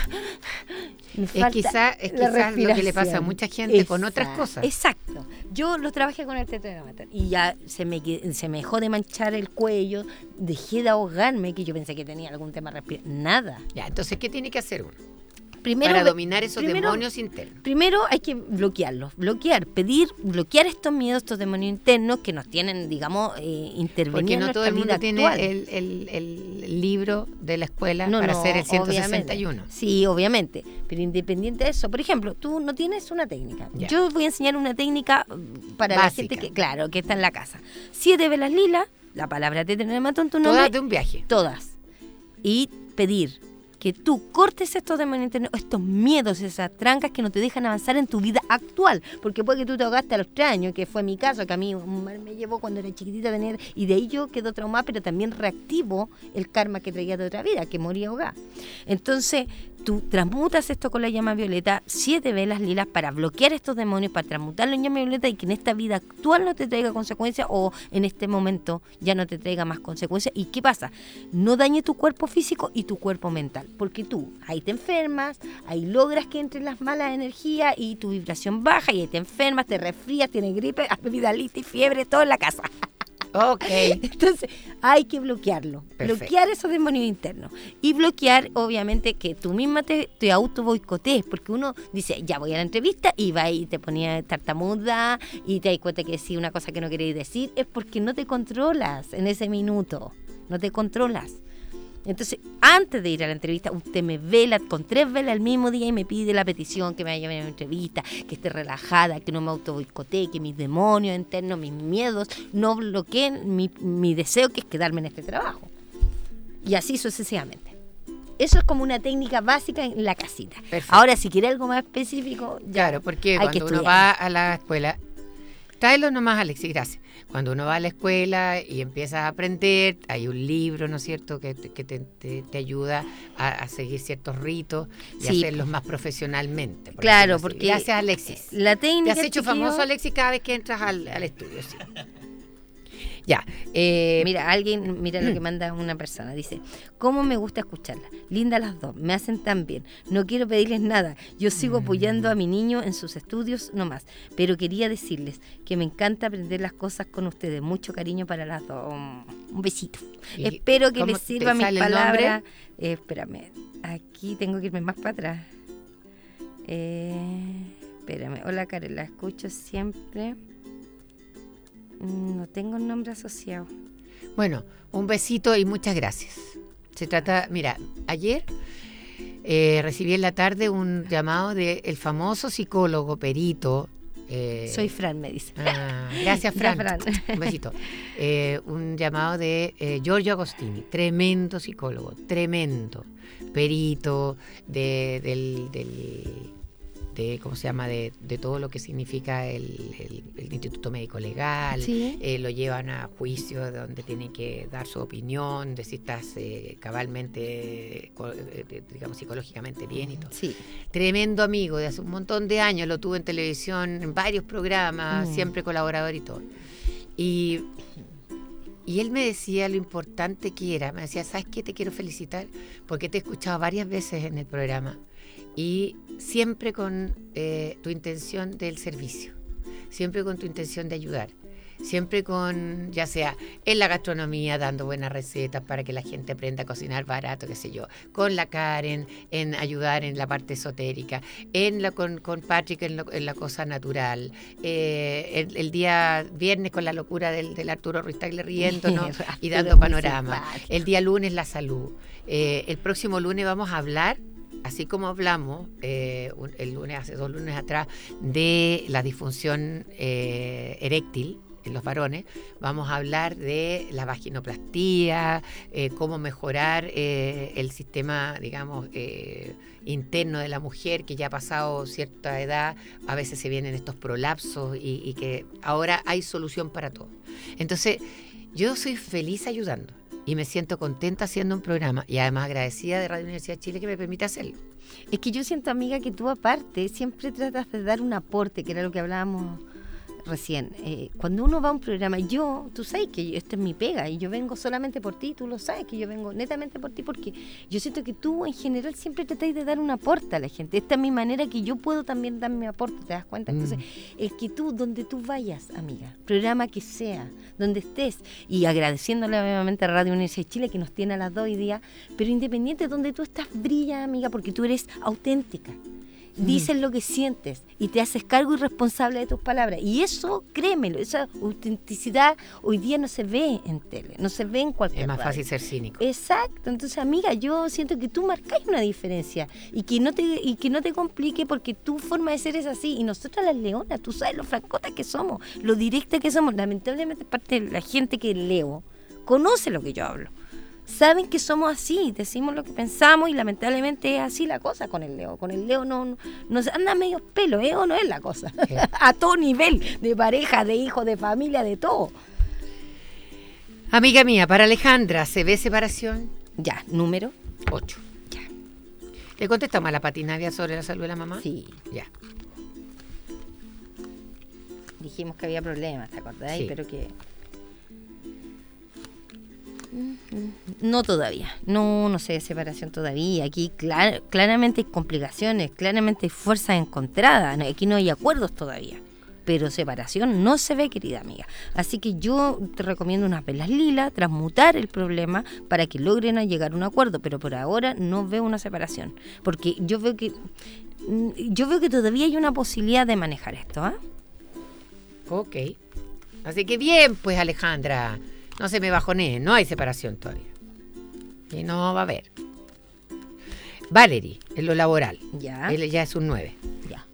me Es falta quizás es la quizás lo que le pasa a respiración. mucha gente con Exacto, otras cosas. Exacto. Yo lo trabajé con el tetragrámaton y ya se me, que- se me dejó de manchar el cuello, dejé de ahogarme, que yo pensé que tenía algún tema respiratorio. Nada. Ya, entonces, ¿qué tiene que hacer uno? Primero, para ve- dominar esos primero- demonios internos. Primero hay que bloquearlos, bloquear, pedir, bloquear estos miedos, estos demonios internos que nos tienen, digamos, eh, intervenir Porque en no nuestra todo el mundo vida tiene actual. el, el- el libro de la escuela No, para no, hacer el ciento sesenta y obviamente. uno. Sí, obviamente. Pero independiente de eso, por ejemplo, tú no tienes una técnica. Ya. Yo voy a enseñar una técnica mm, para la Básica. gente que, claro, que está en la casa. Siete velas lilas, la palabra tetragrámaton, tu nombre. Todas de un viaje. Todas. Y pedir que tú cortes estos demonios internos, estos miedos, esas trancas que no te dejan avanzar en tu vida actual. Porque puede que tú te ahogaste a los tres años, que fue mi caso, que a mí un mar me llevó cuando era chiquitita venir, y de ahí yo quedo traumada, pero también reactivo el karma que traía de otra vida, que moría ahogada. Entonces, tú transmutas esto con la llama violeta, siete velas lilas para bloquear estos demonios, para transmutarlo en llama violeta y que en esta vida actual no te traiga consecuencias o en este momento ya no te traiga más consecuencias. ¿Y qué pasa? No dañe tu cuerpo físico y tu cuerpo mental, porque tú ahí te enfermas, ahí logras que entren las malas energías y tu vibración baja y ahí te enfermas, te resfrías, tienes gripe, amigdalitis, fiebre, todo en la casa. Ok. Entonces hay que bloquearlo, Perfecto. bloquear esos demonios internos y bloquear obviamente que tú misma te, te auto boicotees, porque uno dice, ya voy a la entrevista y va y te ponía tartamuda y te das cuenta que si una cosa que no queréis decir es porque no te controlas en ese minuto, no te controlas. Entonces, antes de ir a la entrevista, usted me vela con tres velas el mismo día y me pide la petición que me vaya a ver a la entrevista, que esté relajada, que no me auto boicotee, que mis demonios internos, mis miedos, no bloqueen mi, mi deseo que es quedarme en este trabajo. Y así sucesivamente. Eso es como una técnica básica en la casita. Perfecto. Ahora, si quiere algo más específico, ya Claro, porque hay que cuando uno estudiar. va a la escuela, tráelo nomás, Alexis, gracias. Cuando uno va a la escuela y empiezas a aprender, hay un libro, ¿no es cierto?, que, te- que te, te- te ayuda a, a seguir ciertos ritos y Sí. hacerlos más profesionalmente. por Claro, decirlo así. porque Gracias, Alexis. la Te técnica... has hecho chiquillo, famoso, Alexis, cada vez que entras al, al estudio, sí. Ya. Eh, Mira, alguien, mira lo que manda una persona. Dice, ¿cómo me gusta escucharla? Lindas las dos, me hacen tan bien. No quiero pedirles nada. Yo sigo apoyando a mi niño en sus estudios nomás. Pero quería decirles que me encanta aprender las cosas con ustedes. Mucho cariño para las dos. Un besito. Espero que les sirva mis palabras. Eh, espérame, aquí tengo que irme más para atrás. Eh, espérame. Hola, Karen, la escucho siempre. No tengo un nombre asociado. Bueno, un besito y muchas gracias. Se trata, mira, ayer eh, recibí en la tarde un llamado del famoso psicólogo perito. Eh, Soy Fran, me dice. Ah, gracias, Fran. Fran. Un besito. Eh, un llamado de eh, Giorgio Agostini, tremendo psicólogo, tremendo perito de, del, del, de ¿cómo se llama? De, de todo lo que significa el, el, el Instituto Médico Legal. Sí. Eh, lo llevan a juicio donde tienen que dar su opinión de si estás eh, cabalmente, eh, digamos, psicológicamente bien y todo. Sí. Tremendo amigo de hace un montón de años, lo tuve en televisión, en varios programas, mm. siempre colaborador y todo. Y, y él me decía lo importante que era, me decía, ¿sabes qué? Te quiero felicitar porque te he escuchado varias veces en el programa y siempre con eh, tu intención del servicio, siempre con tu intención de ayudar. Siempre con, ya sea en la gastronomía, dando buenas recetas para que la gente aprenda a cocinar barato, qué sé yo, con la Karen, en ayudar en la parte esotérica, en la, con, con Patrick en, lo, en la cosa natural, eh, el, el día viernes con la locura del, del Arturo Ruiz Tagle riéndonos y dando panorama, el día lunes la salud, eh, el próximo lunes vamos a hablar, así como hablamos eh, el lunes, hace dos lunes atrás, de la disfunción eh, eréctil en los varones, vamos a hablar de la vaginoplastía, eh, cómo mejorar eh, el sistema, digamos, eh, interno de la mujer, que ya ha pasado cierta edad, a veces se vienen estos prolapsos y, y que ahora hay solución para todo. Entonces, yo soy feliz ayudando y me siento contenta haciendo un programa y además agradecida de Radio Universidad de Chile que me permite hacerlo. Es que yo siento, amiga, que tú aparte siempre tratas de dar un aporte, que era lo que hablábamos recién. Eh, cuando uno va a un programa, yo, tú sabes que esto es mi pega y yo vengo solamente por ti, tú lo sabes que yo vengo netamente por ti porque yo siento que tú en general siempre tratáis de dar un aporte a la gente. Esta es mi manera que yo puedo también dar mi aporte, ¿te das cuenta? Entonces, mm. el que tú, donde tú vayas, amiga, programa que sea, donde estés, y agradeciéndole obviamente a Radio Universidad de Chile que nos tiene a las dos hoy día, pero independiente de donde tú estás, brilla, amiga, porque tú eres auténtica. Dices lo que sientes y te haces cargo y responsable de tus palabras. Y eso, créemelo, esa autenticidad hoy día no se ve en tele, no se ve en cualquier Es más radio. fácil ser cínico. Exacto. Entonces, amiga, yo siento que tú marcáis una diferencia y que no te y que no te complique porque tu forma de ser es así. Y nosotras las leonas, tú sabes lo francotas que somos, lo directa que somos. Lamentablemente parte de la gente que leo conoce lo que yo hablo. Saben que somos así, decimos lo que pensamos y lamentablemente es así la cosa con el Leo. Con el Leo no, no, no se anda medio pelo, ¿eh? ¿O no es la cosa? Sí. A todo nivel, de pareja, de hijo, de familia, de todo. Amiga mía, para Alejandra, ¿se ve separación? Ya, número ocho. Ya. ¿Le contestamos a la Pati Nadia sobre la salud de la mamá? Sí. Ya. Dijimos que había problemas, ¿te acordás? Sí. Pero que... No todavía, no, no sé de separación todavía. Aquí clar, claramente hay complicaciones, claramente hay fuerzas encontradas. Aquí no hay acuerdos todavía, pero separación no se ve, querida amiga. Así que yo te recomiendo unas velas lilas, transmutar el problema para que logren llegar a un acuerdo, pero por ahora no veo una separación, porque yo veo que yo veo que todavía hay una posibilidad de manejar esto, ¿ah? ¿eh? Ok. Así que bien, pues Alejandra. No se me bajonee, no hay separación todavía. Y no va a haber. Valerie, en lo laboral. Ya. Él ya es un nueve. Ya.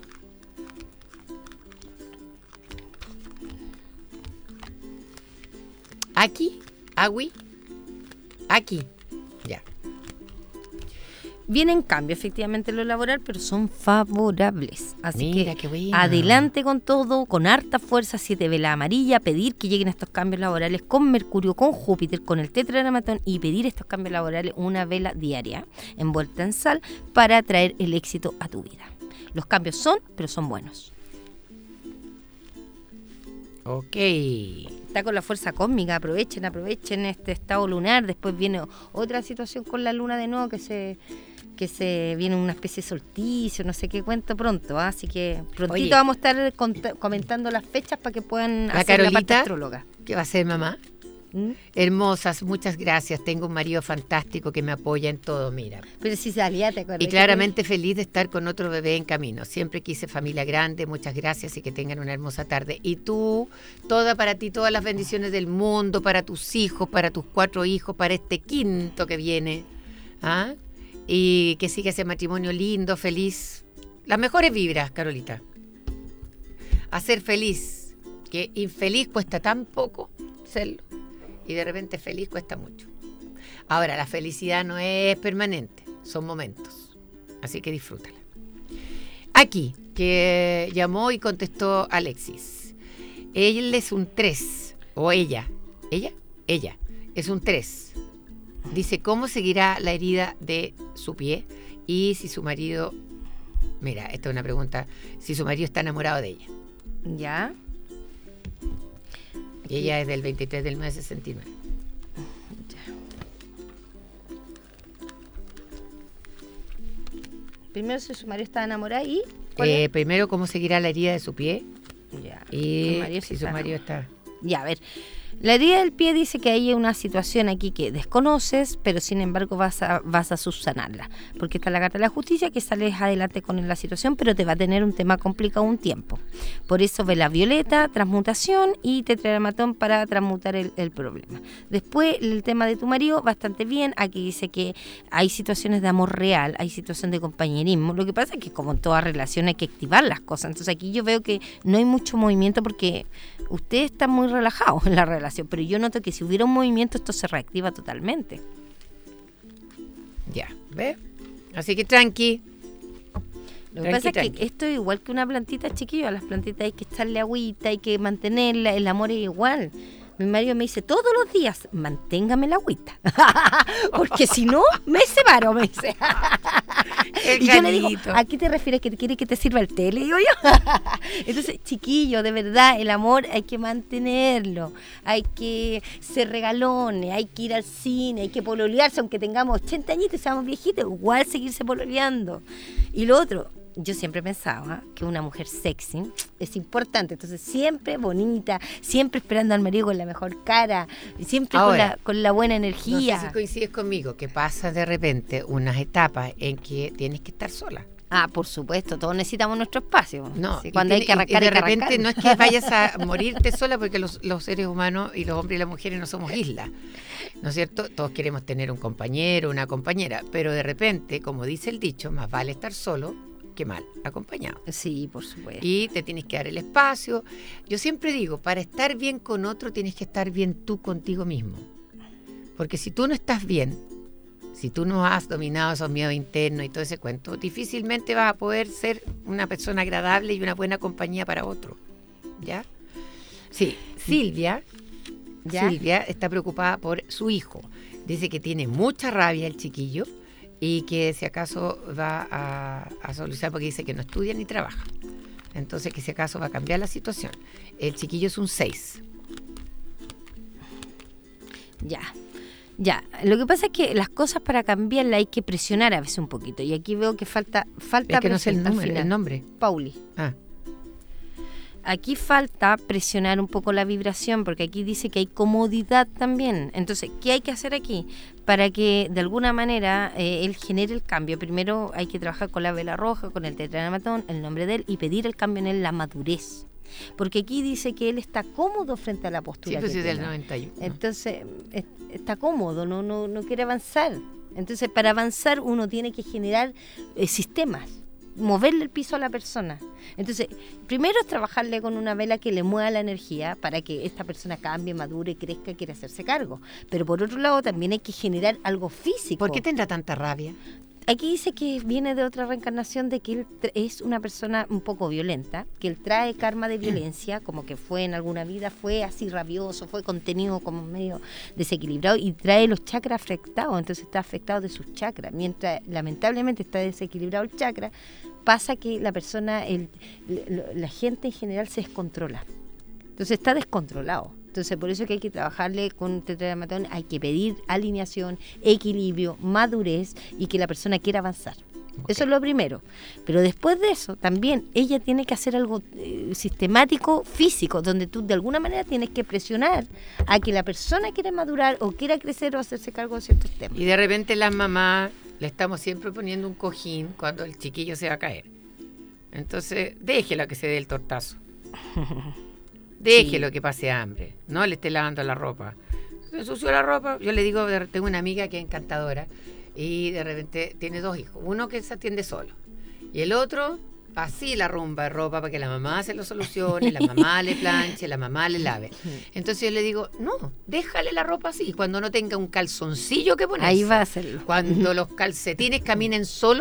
Aquí, agui, aquí. Ya. Vienen cambios efectivamente en lo laboral, pero son favorables. Así Mira, que qué bueno. Adelante con todo, con harta fuerza, siete vela amarilla, pedir que lleguen estos cambios laborales con Mercurio, con Júpiter, con el tetragramatón y pedir estos cambios laborales una vela diaria envuelta en sal para traer el éxito a tu vida. Los cambios son, pero son buenos. Ok. está con la fuerza cósmica, aprovechen, aprovechen este estado lunar, después viene otra situación con la luna de nuevo que se que se viene una especie de solsticio, no sé qué cuento pronto, ¿eh? Así que prontito Oye, vamos a estar cont- comentando las fechas para que puedan la hacer Carolita, la parte astróloga. ¿Qué va a ser, mamá? ¿Mm? Hermosas, muchas gracias. Tengo un marido fantástico que me apoya en todo, mira. Pero si salía, te acuerdas. Y claramente que... feliz de estar con otro bebé en camino. Siempre quise familia grande, muchas gracias y que tengan una hermosa tarde. Y tú, toda para ti, todas las bendiciones del mundo, para tus hijos, para tus cuatro hijos, para este quinto que viene. ¿Ah? Y que siga ese matrimonio lindo, feliz. Las mejores vibras, Carolita. Hacer feliz, que infeliz cuesta tan poco serlo. Y de repente feliz cuesta mucho. Ahora, la felicidad no es permanente, son momentos. Así que disfrútala. Aquí, que llamó y contestó Alexis. Él es un tres, o ella. ¿Ella? Ella. Es un tres. Dice, ¿cómo seguirá la herida de su pie? Y si su marido... Mira, esta es una pregunta. Si su marido está enamorado de ella. ¿Ya? Y ella es del veintitrés del nueve sesenta y nueve. Ya. Primero si su marido está enamorado y... Eh, primero, ¿cómo seguirá la herida de su pie? Ya. Y su si su marido está... Ya, a ver... La herida del pie dice que hay una situación aquí que desconoces, pero sin embargo vas a, vas a subsanarla. Porque está la carta de la justicia que sales adelante con la situación, pero te va a tener un tema complicado un tiempo. Por eso ve la violeta, transmutación y tetragramatón para transmutar el, el problema. Después el tema de tu marido, bastante bien. Aquí dice que hay situaciones de amor real, hay situación de compañerismo. Lo que pasa es que como en toda relación hay que activar las cosas. Entonces aquí yo veo que no hay mucho movimiento porque usted está muy relajado en la relación. Pero yo noto que si hubiera un movimiento esto se reactiva totalmente. Ya, ¿ves? Así que tranqui. Lo que pasa es que esto es igual que una plantita, chiquillo. A las plantitas hay que echarle agüita, hay que mantenerla. El amor es igual. Mi marido me dice todos los días, manténgame la agüita. Porque si no, me separo, me dice. Y yo le digo, ¿a qué te refieres? ¿Que quiere que te sirva el té? Le digo yo. Entonces, chiquillo, de verdad, el amor hay que mantenerlo. Hay que ser regalones, hay que ir al cine, hay que pololearse, aunque tengamos ochenta añitos y seamos viejitos, igual seguirse pololeando. Y lo otro... Yo siempre pensaba que una mujer sexy es importante, entonces siempre bonita, siempre esperando al marido con la mejor cara, siempre Ahora, con, la, con la buena energía. No sé si coincides conmigo, que pasa de repente unas etapas en que tienes que estar sola. Ah, por supuesto, todos necesitamos nuestro espacio. No, sí, cuando tiene, hay que arrancar, y de hay que repente arrancar. No es que vayas a morirte sola porque los, los seres humanos y los hombres y las mujeres no somos islas, ¿no es cierto? Todos queremos tener un compañero, una compañera, pero de repente, como dice el dicho, más vale estar solo que mal acompañado. Sí, por supuesto. Y te tienes que dar el espacio. Yo siempre digo, para estar bien con otro tienes que estar bien tú contigo mismo. Porque si tú no estás bien, si tú no has dominado esos miedos internos y todo ese cuento, difícilmente vas a poder ser una persona agradable y una buena compañía para otro. ¿Ya? Sí, Silvia, ¿Ya? Silvia está preocupada por su hijo. Dice que tiene mucha rabia el chiquillo y que si acaso va a, a solucionar, porque dice que no estudia ni trabaja. Entonces que si acaso va a cambiar la situación. El chiquillo es un seis. Ya, ya. Lo que pasa es que las cosas para cambiarlas hay que presionar a veces un poquito. Y aquí veo que falta falta es que no sé el nombre, el nombre. Pauli. Ah. Aquí falta presionar un poco la vibración, porque aquí dice que hay comodidad también. Entonces, ¿qué hay que hacer aquí? Para que de alguna manera eh, él genere el cambio. Primero hay que trabajar con la vela roja, con el tetragramatón, el nombre de él, y pedir el cambio en él, la madurez. Porque aquí dice que él está cómodo frente a la postura. Sí, pues que es del tiene. noventa y uno. Entonces, es, está cómodo, no, no, no quiere avanzar. Entonces, para avanzar uno tiene que generar eh, sistemas. Moverle el piso a la persona. Entonces, primero es trabajarle con una vela que le mueva la energía para que esta persona cambie, madure, crezca, quiera hacerse cargo. Pero por otro lado también hay que generar algo físico. ¿Por qué tendrá tanta rabia? Aquí dice que viene de otra reencarnación, de que él es una persona un poco violenta, que él trae karma de violencia, como que fue en alguna vida, fue así rabioso, fue contenido como medio desequilibrado y trae los chakras afectados, entonces está afectado de sus chakras. Mientras lamentablemente está desequilibrado el chakra, pasa que la persona, el, la gente en general se descontrola. Entonces está descontrolado. Entonces, por eso que hay que trabajarle con tetragrammatón, hay que pedir alineación, equilibrio, madurez y que la persona quiera avanzar. Okay. Eso es lo primero. Pero después de eso, también ella tiene que hacer algo eh, sistemático, físico, donde tú de alguna manera tienes que presionar a que la persona quiera madurar o quiera crecer o hacerse cargo de ciertos temas. Y de repente las mamás le estamos siempre poniendo un cojín cuando el chiquillo se va a caer. Entonces, déjelo que se dé el tortazo. Déjelo sí. que pase hambre. No le esté lavando la ropa. Se ensució la ropa. Yo le digo, tengo una amiga que es encantadora. Y de repente tiene dos hijos, uno que se atiende solo y el otro así la rumba de ropa para que la mamá se lo solucione, la mamá le planche, la mamá le lave. Entonces yo le digo, no, déjale la ropa así, cuando no tenga un calzoncillo que ponerse, ahí va a hacerlo. Cuando los calcetines caminen solo,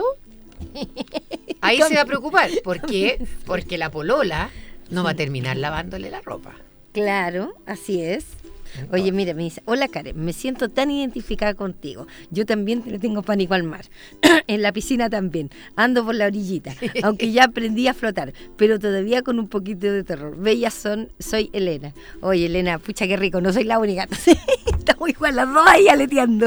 ahí se va a preocupar. ¿Por qué? Porque la polola no va a terminar lavándole la ropa. Claro, así es. Oye, mira, me dice, hola Karen, me siento tan identificada contigo. Yo también le tengo pánico al mar. En la piscina también. Ando por la orillita, aunque ya aprendí a flotar, pero todavía con un poquito de terror. Bellas son, soy Elena. Oye, Elena, pucha, qué rico, no soy la única. Estamos igual las dos ahí aleteando.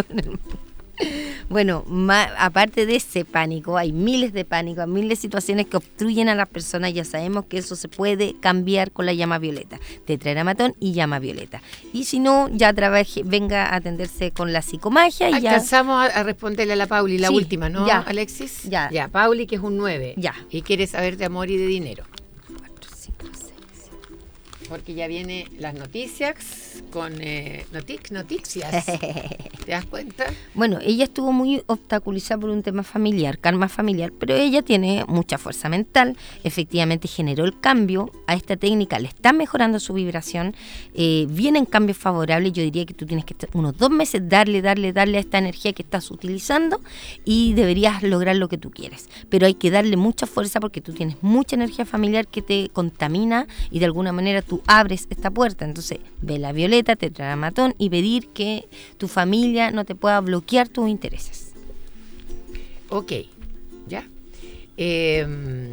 Bueno, más, aparte de ese pánico, hay miles de pánicos, hay miles de situaciones que obstruyen a las personas. Ya sabemos que eso se puede cambiar con la llama violeta, tetragrammatón y llama violeta. Y si no, ya trabaje, venga a atenderse con la psicomagia. Y alcanzamos ya... a responderle a la Pauli, la sí, última, ¿no, ya, Alexis? Ya. Ya, Pauli, que es un nueve. Ya. Y quiere saber de amor y de dinero. cuatro, cinco, seis, siete. Porque ya vienen las noticias con eh, notic, noticias. ¿Te das cuenta? Bueno, ella estuvo muy obstaculizada por un tema familiar, karma familiar, pero ella tiene mucha fuerza mental, efectivamente generó el cambio a esta técnica, le está mejorando su vibración, eh, vienen cambios favorables. Yo diría que tú tienes que estar unos dos meses darle, darle, darle a esta energía que estás utilizando y deberías lograr lo que tú quieres, pero hay que darle mucha fuerza porque tú tienes mucha energía familiar que te contamina y de alguna manera tú abres esta puerta. Entonces, ve la violeta, tetragrammatón y pedir que tu familia no te pueda bloquear tus intereses. Ok, ya. Eh,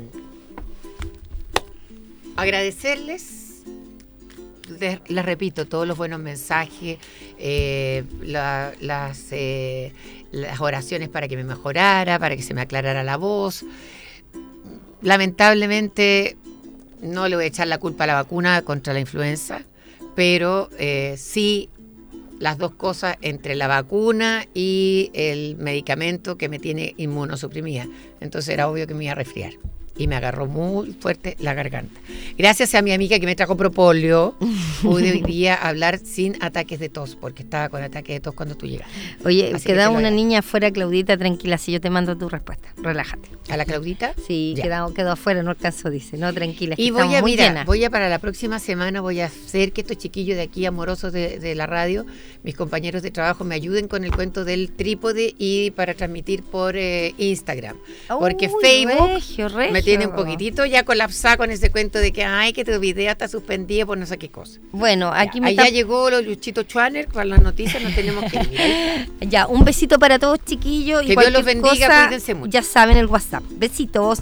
agradecerles, les, les repito, todos los buenos mensajes, eh, la, las, eh, las oraciones para que me mejorara, para que se me aclarara la voz. Lamentablemente no le voy a echar la culpa a la vacuna contra la influenza, pero eh, sí las dos cosas entre la vacuna y el medicamento que me tiene inmunosuprimida. Entonces era obvio que me iba a resfriar. Y me agarró muy fuerte la garganta. Gracias a mi amiga que me trajo propóleo, pude hoy día hablar sin ataques de tos, porque estaba con ataques de tos cuando tú llegas. Oye, queda una niña afuera, Claudita, tranquila, si yo te mando tu respuesta, relájate. ¿A la Claudita? Sí, quedó, quedó afuera, no alcanzó, dice, no, tranquila. Y voy a, mira, voy a para la próxima semana, voy a hacer que estos chiquillos de aquí, amorosos de, de la radio, mis compañeros de trabajo, me ayuden con el cuento del trípode y para transmitir por eh, Instagram. Porque Uy, Facebook regio, regio. me tiene un poquitito ya colapsada con ese cuento de que ay, que tu video está suspendido por no sé qué cosa. Bueno, aquí ya, me allá está... llegó los Luchito Schwaner para las noticias, nos tenemos que ir. ¿eh? Ya, un besito para todos, chiquillos. Que y Dios los bendiga, cosa, cuídense mucho. Ya saben el WhatsApp. Besitos.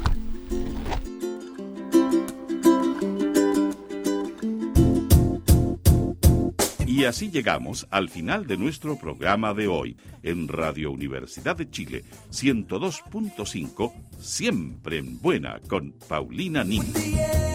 Y así llegamos al final de nuestro programa de hoy en Radio Universidad de Chile ciento dos punto cinco, siempre en buena con Paulina Nin.